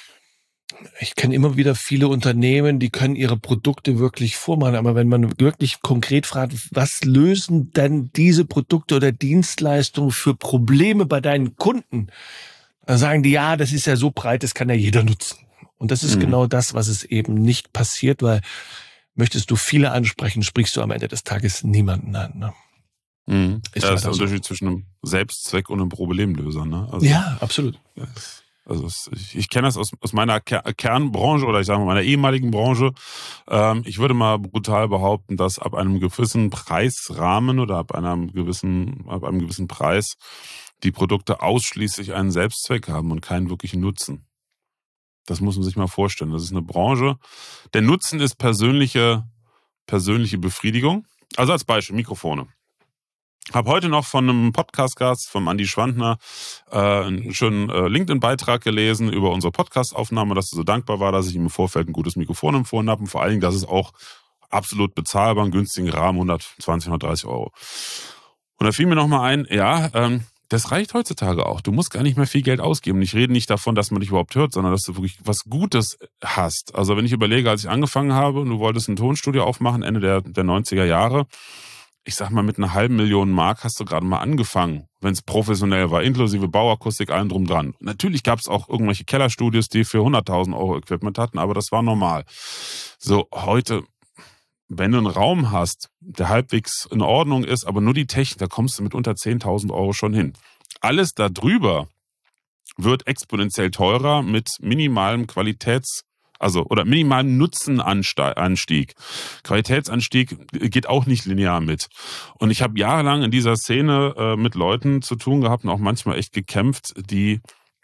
ich kenne immer wieder viele Unternehmen, die können ihre Produkte wirklich vormachen. Aber wenn man wirklich konkret fragt, was lösen denn diese Produkte oder Dienstleistungen für Probleme bei deinen Kunden? Dann sagen die, ja, das ist ja so breit, das kann ja jeder nutzen. Und das ist mhm. genau das, was es eben nicht passiert, weil möchtest du viele ansprechen, sprichst du am Ende des Tages niemanden an. Ne? Mhm. Ist ja, das ist der so. Unterschied zwischen einem Selbstzweck und einem Problemlöser. Ne? Also, ja, absolut. Also es, ich, ich kenne das aus, aus meiner Ker Kernbranche oder ich sage mal meiner ehemaligen Branche. Ähm, ich würde mal brutal behaupten, dass ab einem gewissen Preisrahmen oder ab einem gewissen, ab einem gewissen Preis die Produkte ausschließlich einen Selbstzweck haben und keinen wirklichen Nutzen. Das muss man sich mal vorstellen. Das ist eine Branche. Der Nutzen ist persönliche, persönliche Befriedigung. Also als Beispiel Mikrofone. Habe heute noch von einem Podcast-Gast, vom Andi Schwandner, äh, einen schönen äh, LinkedIn-Beitrag gelesen über unsere Podcast-Aufnahme, dass er so dankbar war, dass ich ihm im Vorfeld ein gutes Mikrofon empfohlen habe und vor allen Dingen, dass es auch absolut bezahlbar, einen günstigen Rahmen, hundertzwanzig, hundertdreißig Euro. Und da fiel mir nochmal ein, ja, ähm, das reicht heutzutage auch. Du musst gar nicht mehr viel Geld ausgeben. Ich rede nicht davon, dass man dich überhaupt hört, sondern dass du wirklich was Gutes hast. Also wenn ich überlege, als ich angefangen habe und du wolltest ein Tonstudio aufmachen, Ende der, der neunziger Jahre, ich sag mal, mit einer halben Million Mark hast du gerade mal angefangen, wenn es professionell war, inklusive Bauakustik, allem drum dran. Natürlich gab es auch irgendwelche Kellerstudios, die für hunderttausend Euro Equipment hatten, aber das war normal. So, heute, wenn du einen Raum hast, der halbwegs in Ordnung ist, aber nur die Technik, da kommst du mit unter zehntausend Euro schon hin. Alles darüber wird exponentiell teurer mit minimalem Qualitäts- Also, oder minimalem Nutzenanstieg. Qualitätsanstieg geht auch nicht linear mit. Und ich habe jahrelang in dieser Szene äh, mit Leuten zu tun gehabt und auch manchmal echt gekämpft, die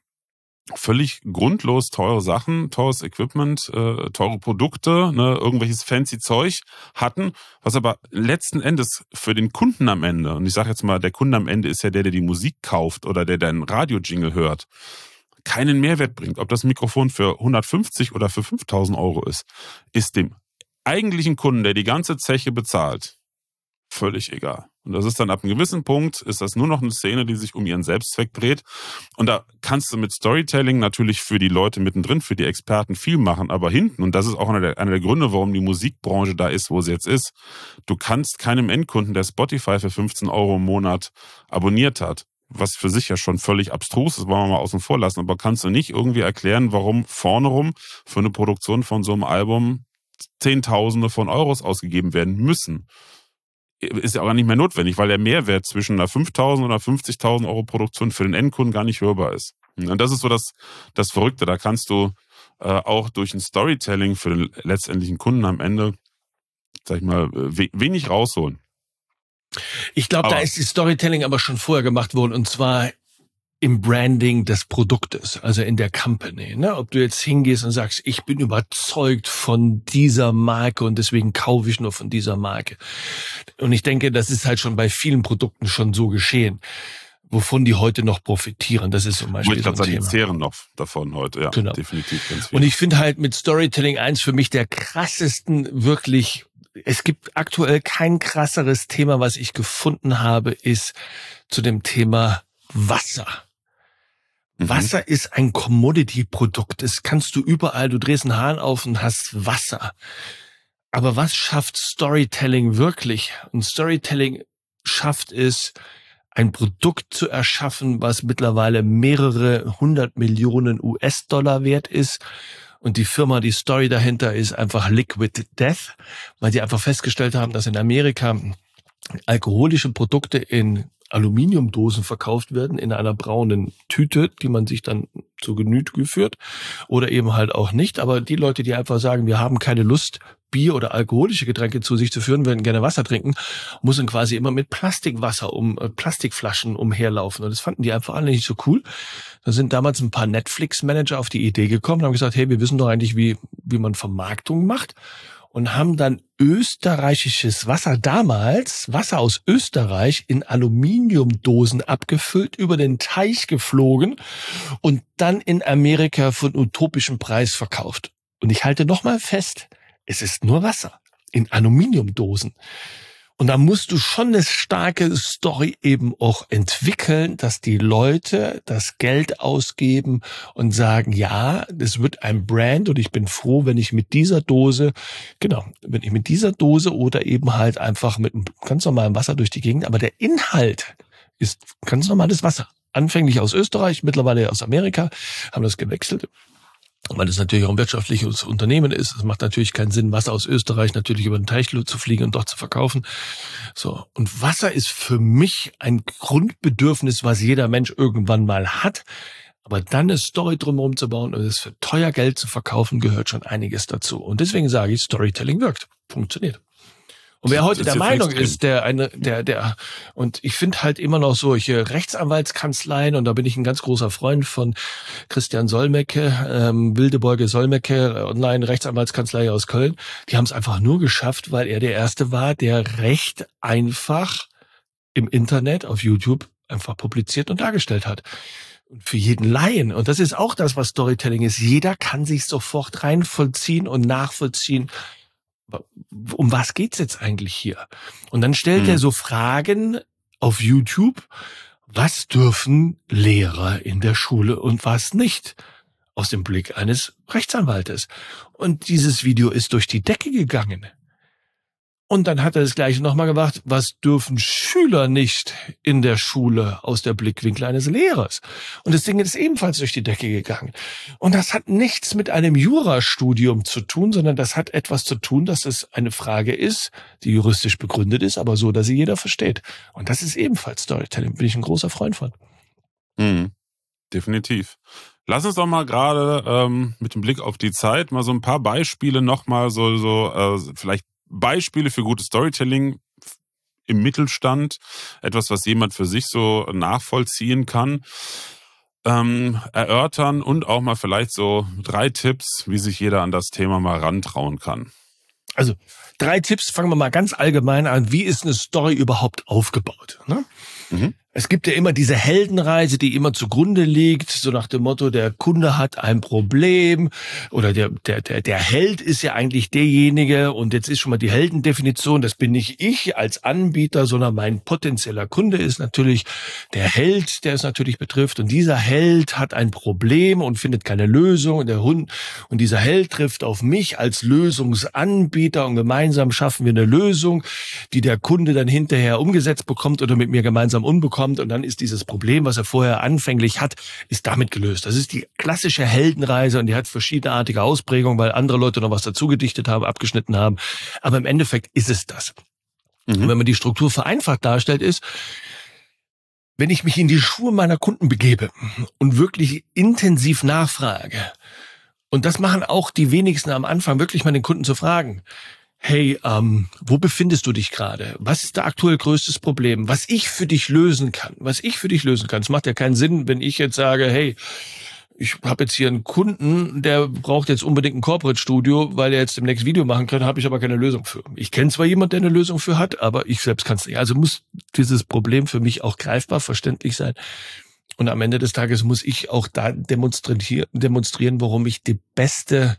völlig grundlos teure Sachen, teures Equipment, äh, teure Produkte, ne, irgendwelches fancy Zeug hatten, was aber letzten Endes für den Kunden am Ende, und ich sage jetzt mal, der Kunde am Ende ist ja der, der die Musik kauft oder der deinen Radio-Jingle hört, keinen Mehrwert bringt. Ob das Mikrofon für hundertfünfzig oder für fünftausend Euro ist, ist dem eigentlichen Kunden, der die ganze Zeche bezahlt, völlig egal. Und das ist dann ab einem gewissen Punkt, ist das nur noch eine Szene, die sich um ihren Selbstzweck dreht. Und da kannst du mit Storytelling natürlich für die Leute mittendrin, für die Experten viel machen, aber hinten, und das ist auch einer der, einer der Gründe, warum die Musikbranche da ist, wo sie jetzt ist, du kannst keinem Endkunden, der Spotify für fünfzehn Euro im Monat abonniert hat, was für sich ja schon völlig abstrus ist, wollen wir mal außen vor lassen, aber kannst du nicht irgendwie erklären, warum vorne rum für eine Produktion von so einem Album Zehntausende von Euros ausgegeben werden müssen. Ist ja auch gar nicht mehr notwendig, weil der Mehrwert zwischen einer fünftausend oder fünfzigtausend Euro Produktion für den Endkunden gar nicht hörbar ist. Und das ist so das, das Verrückte. Da kannst du äh, auch durch ein Storytelling für den letztendlichen Kunden am Ende, sag ich mal, we wenig rausholen. Ich glaube, da ist die Storytelling aber schon vorher gemacht worden, und zwar im Branding des Produktes, also in der Company. Ne? Ob du jetzt hingehst und sagst, ich bin überzeugt von dieser Marke und deswegen kaufe ich nur von dieser Marke. Und ich denke, das ist halt schon bei vielen Produkten schon so geschehen, wovon die heute noch profitieren. Das ist zum Beispiel ich so ein sagen, Thema. Die zehren noch davon heute, ja, genau. Definitiv. Ganz viel. Und ich finde halt mit Storytelling eins für mich der krassesten wirklich. Es gibt aktuell kein krasseres Thema, was ich gefunden habe, ist zu dem Thema Wasser. Mhm. Wasser ist ein Commodity-Produkt. Das kannst du überall, du drehst einen Hahn auf und hast Wasser. Aber was schafft Storytelling wirklich? Und Storytelling schafft es, ein Produkt zu erschaffen, was mittlerweile mehrere hundert Millionen U S-Dollar wert ist. Und die Firma, die Story dahinter ist einfach Liquid Death, weil die einfach festgestellt haben, dass in Amerika alkoholische Produkte in Aluminiumdosen verkauft werden, in einer braunen Tüte, die man sich dann zu Genüge führt oder eben halt auch nicht. Aber die Leute, die einfach sagen, wir haben keine Lust, Bier oder alkoholische Getränke zu sich zu führen, würden gerne Wasser trinken, müssen quasi immer mit Plastikwasser um äh, Plastikflaschen umherlaufen. Und das fanden die einfach alle nicht so cool. Da sind damals ein paar Netflix-Manager auf die Idee gekommen und haben gesagt, hey, wir wissen doch eigentlich, wie wie man Vermarktung macht. Und haben dann österreichisches Wasser, damals Wasser aus Österreich, in Aluminiumdosen abgefüllt, über den Teich geflogen und dann in Amerika für einen utopischen Preis verkauft. Und ich halte nochmal fest, es ist nur Wasser in Aluminiumdosen. Und da musst du schon eine starke Story eben auch entwickeln, dass die Leute das Geld ausgeben und sagen, ja, das wird ein Brand und ich bin froh, wenn ich mit dieser Dose, genau, wenn ich mit dieser Dose oder eben halt einfach mit einem ganz normalen Wasser durch die Gegend, aber der Inhalt ist ganz normales Wasser. Anfänglich aus Österreich, mittlerweile aus Amerika, haben das gewechselt. weil es natürlich auch ein wirtschaftliches Unternehmen ist. Es macht natürlich keinen Sinn, Wasser aus Österreich natürlich über den Teich zu fliegen und dort zu verkaufen. So. Und Wasser ist für mich ein Grundbedürfnis, was jeder Mensch irgendwann mal hat. Aber dann eine Story drumherum zu bauen und es für teuer Geld zu verkaufen, gehört schon einiges dazu. Und deswegen sage ich, Storytelling wirkt. Funktioniert. Und wer heute der Meinung ist, der eine, der, der, und ich finde halt immer noch solche Rechtsanwaltskanzleien, und da bin ich ein ganz großer Freund von Christian Solmecke, ähm, Wildebeuge Solmecke, Online-Rechtsanwaltskanzlei aus Köln, die haben es einfach nur geschafft, weil er der Erste war, der Recht einfach im Internet, auf YouTube, einfach publiziert und dargestellt hat. Und für jeden Laien, und das ist auch das, was Storytelling ist, jeder kann sich sofort reinvollziehen und nachvollziehen, um was geht's jetzt eigentlich hier? Und dann stellt mhm. er so Fragen auf YouTube, was dürfen Lehrer in der Schule und was nicht? Aus dem Blick eines Rechtsanwaltes. Und dieses Video ist durch die Decke gegangen. Und dann hat er das Gleiche nochmal gemacht, was dürfen Schüler nicht in der Schule aus der Blickwinkel eines Lehrers? Und das Ding ist ebenfalls durch die Decke gegangen. Und das hat nichts mit einem Jurastudium zu tun, sondern das hat etwas zu tun, dass es eine Frage ist, die juristisch begründet ist, aber so, dass sie jeder versteht. Und das ist ebenfalls Storytelling, bin ich ein großer Freund von. Mhm. Definitiv. Lass uns doch mal gerade ähm, mit dem Blick auf die Zeit mal so ein paar Beispiele nochmal so, so äh, vielleicht Beispiele für gutes Storytelling im Mittelstand, etwas, was jemand für sich so nachvollziehen kann, ähm, erörtern und auch mal vielleicht so drei Tipps, wie sich jeder an das Thema mal rantrauen kann. Also drei Tipps, fangen wir mal ganz allgemein an. Wie ist eine Story überhaupt aufgebaut? Ne? Mhm. Es gibt ja immer diese Heldenreise, die immer zugrunde liegt, so nach dem Motto, der Kunde hat ein Problem oder der, der, der, der Held ist ja eigentlich derjenige, und jetzt ist schon mal die Heldendefinition, das bin nicht ich als Anbieter, sondern mein potenzieller Kunde ist natürlich der Held, der es natürlich betrifft, und dieser Held hat ein Problem und findet keine Lösung, und der Hund, und dieser Held trifft auf mich als Lösungsanbieter, und gemeinsam schaffen wir eine Lösung, die der Kunde dann hinterher umgesetzt bekommt oder mit mir gemeinsam unbekommt. Und dann ist dieses Problem, was er vorher anfänglich hat, ist damit gelöst. Das ist die klassische Heldenreise, und die hat verschiedenartige Ausprägungen, weil andere Leute noch was dazu gedichtet haben, abgeschnitten haben. Aber im Endeffekt ist es das. Mhm. Und wenn man die Struktur vereinfacht darstellt, ist, wenn ich mich in die Schuhe meiner Kunden begebe und wirklich intensiv nachfrage, und das machen auch die wenigsten am Anfang, wirklich mal den Kunden zu fragen, hey, ähm, wo befindest du dich gerade? Was ist da aktuell größtes Problem? Was ich für dich lösen kann? Was ich für dich lösen kann? Es macht ja keinen Sinn, wenn ich jetzt sage, hey, ich habe jetzt hier einen Kunden, der braucht jetzt unbedingt ein Corporate-Studio, weil er jetzt demnächst Video machen kann, habe ich aber keine Lösung für. Ich kenne zwar jemanden, der eine Lösung für hat, aber ich selbst kann es nicht. Also muss dieses Problem für mich auch greifbar, verständlich sein. Und am Ende des Tages muss ich auch da demonstrieren, demonstrieren, warum ich die beste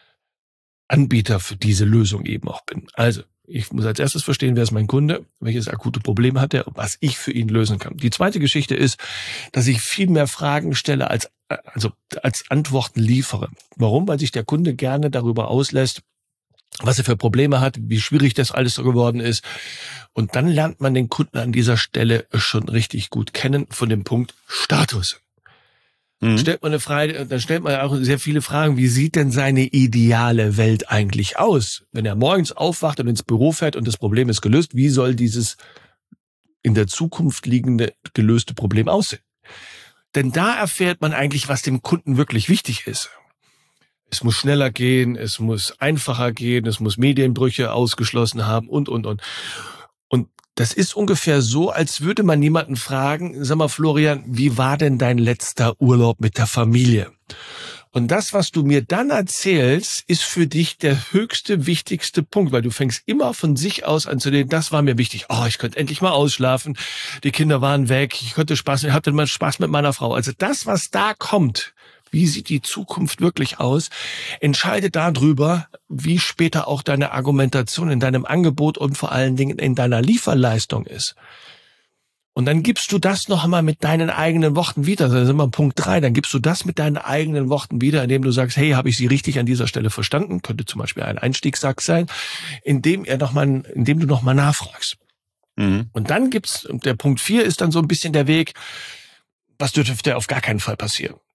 Anbieter für diese Lösung eben auch bin. Also, ich muss als erstes verstehen, wer ist mein Kunde, welches akute Problem hat er und was ich für ihn lösen kann. Die zweite Geschichte ist, dass ich viel mehr Fragen stelle als, also, als Antworten liefere. Warum? Weil sich der Kunde gerne darüber auslässt, was er für Probleme hat, wie schwierig das alles so geworden ist. Und dann lernt man den Kunden an dieser Stelle schon richtig gut kennen von dem Punkt Status. Mhm. Stellt man eine Frage, dann stellt man auch sehr viele Fragen. Wie sieht denn seine ideale Welt eigentlich aus? Wenn er morgens aufwacht und ins Büro fährt und das Problem ist gelöst, wie soll dieses in der Zukunft liegende gelöste Problem aussehen? Denn da erfährt man eigentlich, was dem Kunden wirklich wichtig ist. Es muss schneller gehen, es muss einfacher gehen, es muss Medienbrüche ausgeschlossen haben und, und, und. Und das ist ungefähr so, als würde man jemanden fragen, sag mal Florian, wie war denn dein letzter Urlaub mit der Familie? Und das, was du mir dann erzählst, ist für dich der höchste, wichtigste Punkt, weil du fängst immer von sich aus an zu denken, das war mir wichtig. Oh, ich könnte endlich mal ausschlafen, die Kinder waren weg, ich konnte Spaß, ich hatte mal Spaß mit meiner Frau. Also das, was da kommt, wie sieht die Zukunft wirklich aus, entscheidet darüber, wie später auch deine Argumentation in deinem Angebot und vor allen Dingen in deiner Lieferleistung ist. Und dann gibst du das noch einmal mit deinen eigenen Worten wieder. Da sind wir Punkt drei. Dann gibst du das mit deinen eigenen Worten wieder, indem du sagst, hey, habe ich Sie richtig an dieser Stelle verstanden? Könnte zum Beispiel ein Einstiegssatz sein, indem er noch mal, indem du noch mal nachfragst. Mhm. Und dann gibt's, und der Punkt vier ist dann so ein bisschen der Weg, was dürfte auf gar keinen Fall passieren?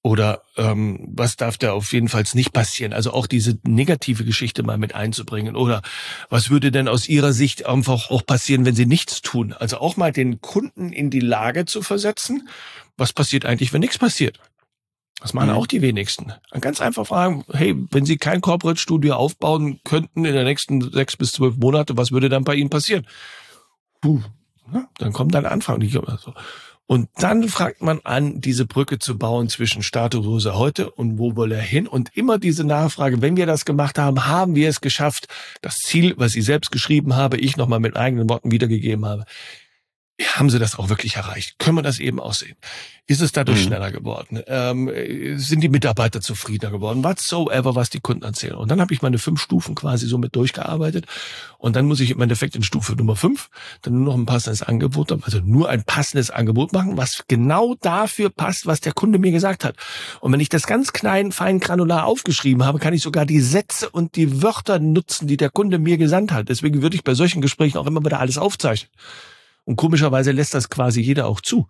Oder ähm, was darf da auf jeden Fall nicht passieren? Also auch diese negative Geschichte mal mit einzubringen. Oder was würde denn aus Ihrer Sicht einfach auch passieren, wenn Sie nichts tun? Also auch mal den Kunden in die Lage zu versetzen, was passiert eigentlich, wenn nichts passiert? Das machen Mhm. auch die wenigsten. Man ganz einfach fragen, hey, wenn Sie kein Corporate Studio aufbauen könnten in den nächsten sechs bis zwölf Monate, was würde dann bei Ihnen passieren? Puh, ja, dann kommt dann Anfang. So. Und dann fragt man an, diese Brücke zu bauen zwischen Status quo heute und wo will er hin? Und immer diese Nachfrage, wenn wir das gemacht haben, haben wir es geschafft, das Ziel, was ich selbst geschrieben habe, ich nochmal mit eigenen Worten wiedergegeben habe. Haben Sie das auch wirklich erreicht? Können wir das eben auch sehen? Ist es dadurch Mhm. schneller geworden? Ähm, sind die Mitarbeiter zufriedener geworden? Whatsoever, was die Kunden erzählen. Und dann habe ich meine fünf Stufen quasi so mit durchgearbeitet. Und dann muss ich im Endeffekt in Stufe Nummer fünf dann nur noch ein passendes Angebot, also nur ein passendes Angebot machen, was genau dafür passt, was der Kunde mir gesagt hat. Und wenn ich das ganz klein, fein granular aufgeschrieben habe, kann ich sogar die Sätze und die Wörter nutzen, die der Kunde mir gesandt hat. Deswegen würde ich bei solchen Gesprächen auch immer wieder alles aufzeichnen. Und komischerweise lässt das quasi jeder auch zu.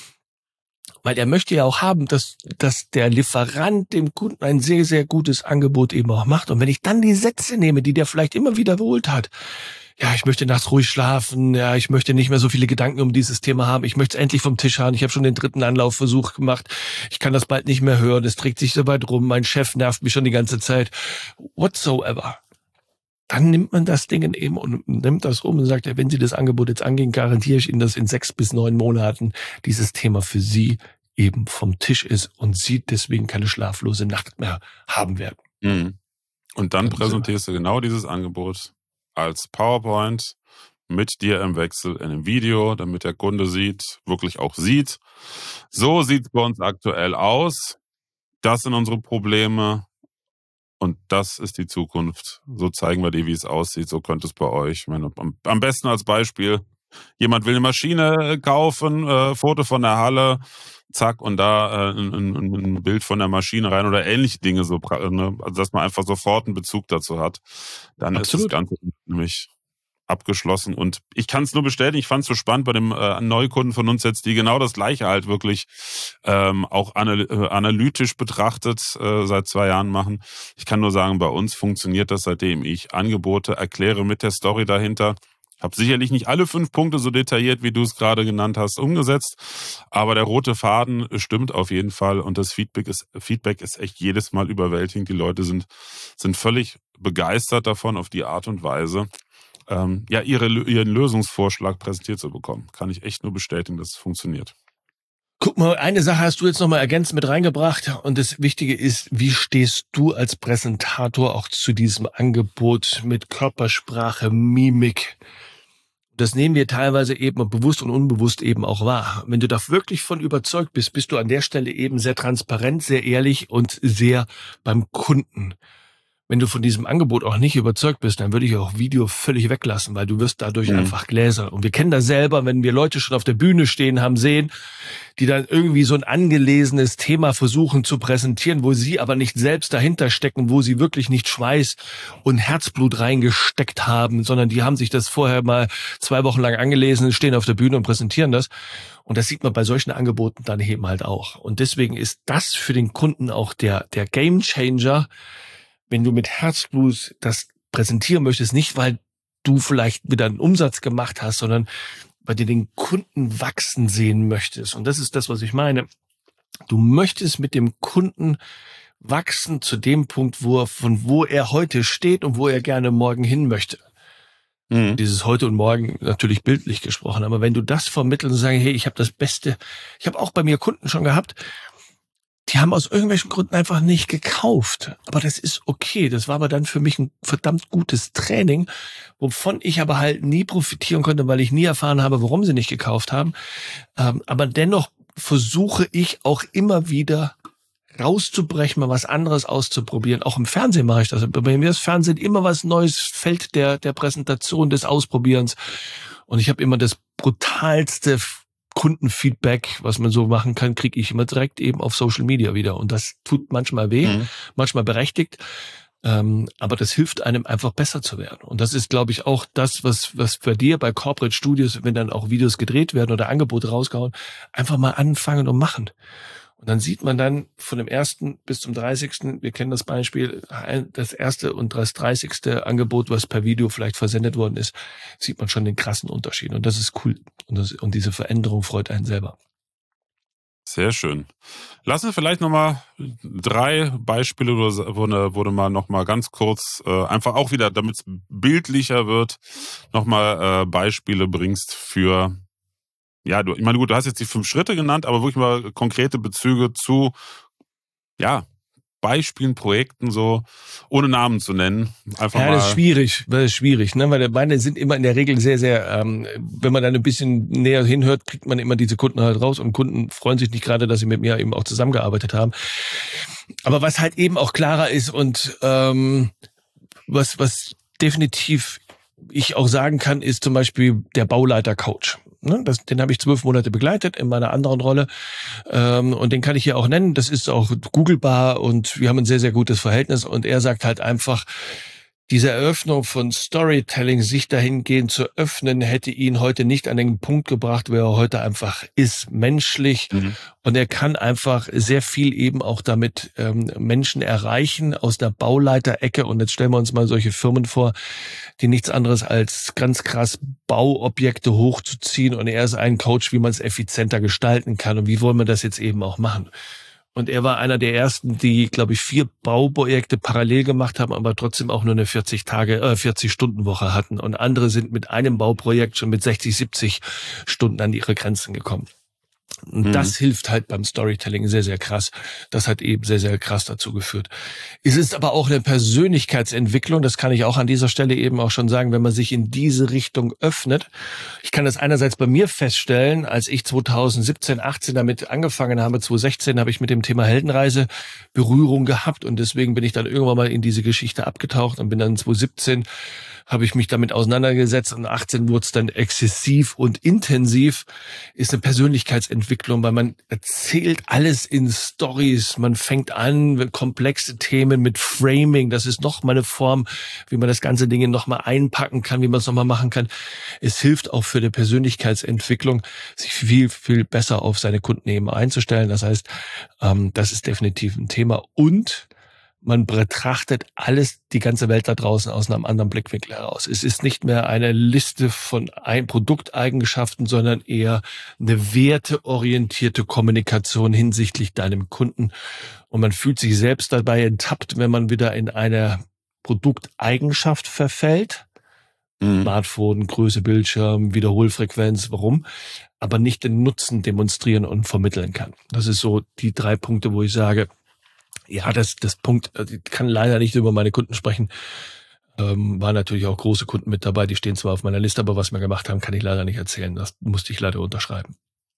Weil er möchte ja auch haben, dass, dass der Lieferant dem Kunden ein sehr, sehr gutes Angebot eben auch macht. Und wenn ich dann die Sätze nehme, die der vielleicht immer wiederholt hat, ja, ich möchte nachts ruhig schlafen, ja, ich möchte nicht mehr so viele Gedanken um dieses Thema haben, ich möchte es endlich vom Tisch haben, ich habe schon den dritten Anlaufversuch gemacht, ich kann das bald nicht mehr hören, es trägt sich so weit rum, mein Chef nervt mich schon die ganze Zeit, whatsoever. Dann nimmt man das Ding eben und nimmt das um und sagt, ja, wenn Sie das Angebot jetzt angehen, garantiere ich Ihnen, dass in sechs bis neun Monaten dieses Thema für Sie eben vom Tisch ist und Sie deswegen keine schlaflose Nacht mehr haben werden. Mhm. Und dann präsentierst du genau dieses Angebot als PowerPoint mit dir im Wechsel in einem Video, damit der Kunde sieht, wirklich auch sieht. So sieht es bei uns aktuell aus. Das sind unsere Probleme. Und das ist die Zukunft. So zeigen wir dir, wie es aussieht. So könnte es bei euch. Ich meine, am besten als Beispiel, jemand will eine Maschine kaufen, äh, Foto von der Halle, zack, und da äh, ein, ein, ein Bild von der Maschine rein oder ähnliche Dinge, so, ne? Also dass man einfach sofort einen Bezug dazu hat. Dann Absolut. Ist das Ganze nämlich abgeschlossen. Und ich kann es nur bestätigen, ich fand es so spannend bei dem äh, Neukunden von uns jetzt, die genau das Gleiche halt wirklich ähm, auch anal äh, analytisch betrachtet äh, seit zwei Jahren machen. Ich kann nur sagen, bei uns funktioniert das, seitdem ich Angebote erkläre mit der Story dahinter. Ich habe sicherlich nicht alle fünf Punkte so detailliert, wie du es gerade genannt hast, umgesetzt, aber der rote Faden stimmt auf jeden Fall und das Feedback ist, Feedback ist echt jedes Mal überwältigend. Die Leute sind, sind völlig begeistert davon auf die Art und Weise, Ähm, ja, ihre, ihren Lösungsvorschlag präsentiert zu bekommen. Kann ich echt nur bestätigen, dass es funktioniert. Guck mal, eine Sache hast du jetzt nochmal ergänzend mit reingebracht und das Wichtige ist, wie stehst du als Präsentator auch zu diesem Angebot mit Körpersprache, Mimik? Das nehmen wir teilweise eben bewusst und unbewusst eben auch wahr. Wenn du da wirklich von überzeugt bist, bist du an der Stelle eben sehr transparent, sehr ehrlich und sehr beim Kunden. Wenn du von diesem Angebot auch nicht überzeugt bist, dann würde ich auch Video völlig weglassen, weil du wirst dadurch mhm. einfach Gläser. Und wir kennen das selber, wenn wir Leute schon auf der Bühne stehen haben sehen, die dann irgendwie so ein angelesenes Thema versuchen zu präsentieren, wo sie aber nicht selbst dahinter stecken, wo sie wirklich nicht Schweiß und Herzblut reingesteckt haben, sondern die haben sich das vorher mal zwei Wochen lang angelesen, stehen auf der Bühne und präsentieren das. Und das sieht man bei solchen Angeboten dann eben halt auch. Und deswegen ist das für den Kunden auch der, der Gamechanger, wenn du mit Herzblut das präsentieren möchtest, nicht weil du vielleicht wieder einen Umsatz gemacht hast, sondern weil du den Kunden wachsen sehen möchtest. Und das ist das, was ich meine. Du möchtest mit dem Kunden wachsen zu dem Punkt, wo er, von wo er heute steht und wo er gerne morgen hin möchte. Mhm. Dieses heute und morgen natürlich bildlich gesprochen. Aber wenn du das vermittelst und sagst, hey, ich habe das Beste, ich habe auch bei mir Kunden schon gehabt, die haben aus irgendwelchen Gründen einfach nicht gekauft. Aber das ist okay. Das war aber dann für mich ein verdammt gutes Training, wovon ich aber halt nie profitieren konnte, weil ich nie erfahren habe, warum sie nicht gekauft haben. Aber dennoch versuche ich auch immer wieder rauszubrechen, mal was anderes auszuprobieren. Auch im Fernsehen mache ich das. Bei mir ist Fernsehen immer was Neues, Feld der, der Präsentation, des Ausprobierens. Und ich habe immer das brutalste Kundenfeedback, was man so machen kann, kriege ich immer direkt eben auf Social Media wieder. Und das tut manchmal weh, mhm. manchmal berechtigt. Ähm, aber das hilft einem einfach besser zu werden. Und das ist, glaube ich, auch das, was, was bei dir bei Corporate Studios, wenn dann auch Videos gedreht werden oder Angebote rausgehauen, einfach mal anfangen und machen. Und dann sieht man dann von dem ersten bis zum dreißigsten, wir kennen das Beispiel, das erste und das dreißigste Angebot, was per Video vielleicht versendet worden ist, sieht man schon den krassen Unterschied. Und das ist cool. Und, das, und diese Veränderung freut einen selber. Sehr schön. Lass uns vielleicht nochmal drei Beispiele, wo du, wo du mal nochmal ganz kurz, äh, einfach auch wieder, damit es bildlicher wird, nochmal äh, Beispiele bringst für, ja, du, ich meine, gut, du hast jetzt die fünf Schritte genannt, aber wirklich mal konkrete Bezüge zu, ja, Beispielen, Projekten, so, ohne Namen zu nennen. Einfach ja, mal. das ist schwierig, das ist schwierig, ne? Weil meine sind immer in der Regel sehr, sehr, ähm, wenn man dann ein bisschen näher hinhört, kriegt man immer diese Kunden halt raus und Kunden freuen sich nicht gerade, dass sie mit mir eben auch zusammengearbeitet haben. Aber was halt eben auch klarer ist und ähm, was, was definitiv ich auch sagen kann, ist zum Beispiel der Bauleiter-Coach. Das, den habe ich zwölf Monate begleitet in meiner anderen Rolle ähm, und den kann ich hier auch nennen. Das ist auch googlebar und wir haben ein sehr, sehr gutes Verhältnis und er sagt halt einfach, diese Eröffnung von Storytelling, sich dahingehend zu öffnen, hätte ihn heute nicht an den Punkt gebracht, wo er heute einfach ist, menschlich. Mhm. Und er kann einfach sehr viel eben auch damit ähm, Menschen erreichen aus der Bauleiterecke. Und jetzt stellen wir uns mal solche Firmen vor, die nichts anderes als ganz krass Bauobjekte hochzuziehen. Und er ist ein Coach, wie man es effizienter gestalten kann. Und wie wollen wir das jetzt eben auch machen? Und er war einer der ersten, die, glaube ich, vier Bauprojekte parallel gemacht haben, aber trotzdem auch nur eine vierzig Tage, äh, vierzig Stunden Woche hatten. Und andere sind mit einem Bauprojekt schon mit sechzig, siebzig Stunden an ihre Grenzen gekommen. Und mhm. das hilft halt beim Storytelling sehr, sehr krass. Das hat eben sehr, sehr krass dazu geführt. Es ist aber auch eine Persönlichkeitsentwicklung. Das kann ich auch an dieser Stelle eben auch schon sagen, wenn man sich in diese Richtung öffnet. Ich kann das einerseits bei mir feststellen, als ich zwanzig siebzehn, achtzehn damit angefangen habe, zwanzig sechzehn habe ich mit dem Thema Heldenreise Berührung gehabt und deswegen bin ich dann irgendwann mal in diese Geschichte abgetaucht und bin dann zwanzig siebzehn habe ich mich damit auseinandergesetzt und achtzehn wurde es dann exzessiv und intensiv, ist eine Persönlichkeitsentwicklung, weil man erzählt alles in Stories, man fängt an mit komplexe Themen, mit Framing, das ist nochmal eine Form, wie man das ganze Ding nochmal einpacken kann, wie man es nochmal machen kann. Es hilft auch für die Persönlichkeitsentwicklung, sich viel, viel besser auf seine Kunden eben einzustellen. Das heißt, ähm, das ist definitiv ein Thema und man betrachtet alles, die ganze Welt da draußen aus einem anderen Blickwinkel heraus. Es ist nicht mehr eine Liste von ein Produkteigenschaften, sondern eher eine werteorientierte Kommunikation hinsichtlich deinem Kunden. Und man fühlt sich selbst dabei enttappt, wenn man wieder in eine Produkteigenschaft verfällt. Mhm. Smartphone, Größe, Bildschirm, Wiederholfrequenz, warum? Aber nicht den Nutzen demonstrieren und vermitteln kann. Das ist so die drei Punkte, wo ich sage, ja, das, das Punkt, ich kann leider nicht über meine Kunden sprechen. Ähm, waren natürlich auch große Kunden mit dabei, die stehen zwar auf meiner Liste, aber was wir gemacht haben, kann ich leider nicht erzählen. Das musste ich leider unterschreiben.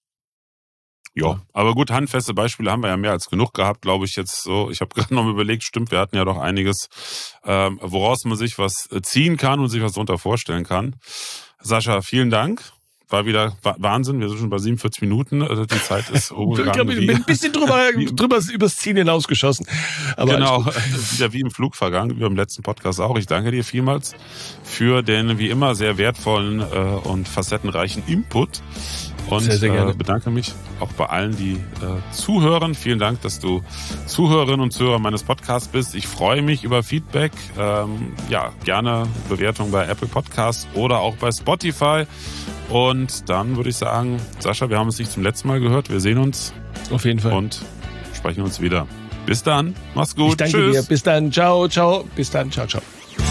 Ja, aber gut, handfeste Beispiele haben wir ja mehr als genug gehabt, glaube ich jetzt so. Ich habe gerade noch mal überlegt, stimmt, wir hatten ja doch einiges, ähm, woraus man sich was ziehen kann und sich was darunter vorstellen kann. Sascha, vielen Dank. War wieder Wahnsinn, wir sind schon bei siebenundvierzig Minuten, also die Zeit ist umgegangen. Ich bin ein bisschen drüber, drüber übers Ziel hinausgeschossen. Aber genau, wieder wie im Flug vergangen, wie beim letzten Podcast auch. Ich danke dir vielmals für den wie immer sehr wertvollen äh, und facettenreichen Input. Und sehr, sehr gerne. Äh, bedanke mich auch bei allen, die äh, zuhören. Vielen Dank, dass du Zuhörerin und Zuhörer meines Podcasts bist. Ich freue mich über Feedback. Ähm, ja, gerne Bewertung bei Apple Podcasts oder auch bei Spotify. Und dann würde ich sagen, Sascha, wir haben uns nicht zum letzten Mal gehört. Wir sehen uns. Auf jeden Fall. Und sprechen uns wieder. Bis dann. Mach's gut. Ich danke Tschüss. dir. Bis dann. Ciao, ciao. Bis dann. Ciao, ciao.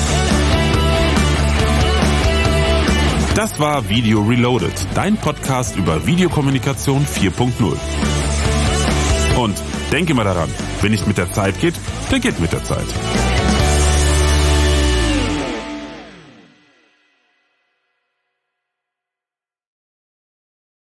Das war Video Reloaded, dein Podcast über Videokommunikation vier Punkt null. Und denke mal daran, wenn nicht mit der Zeit geht, dann geht mit der Zeit.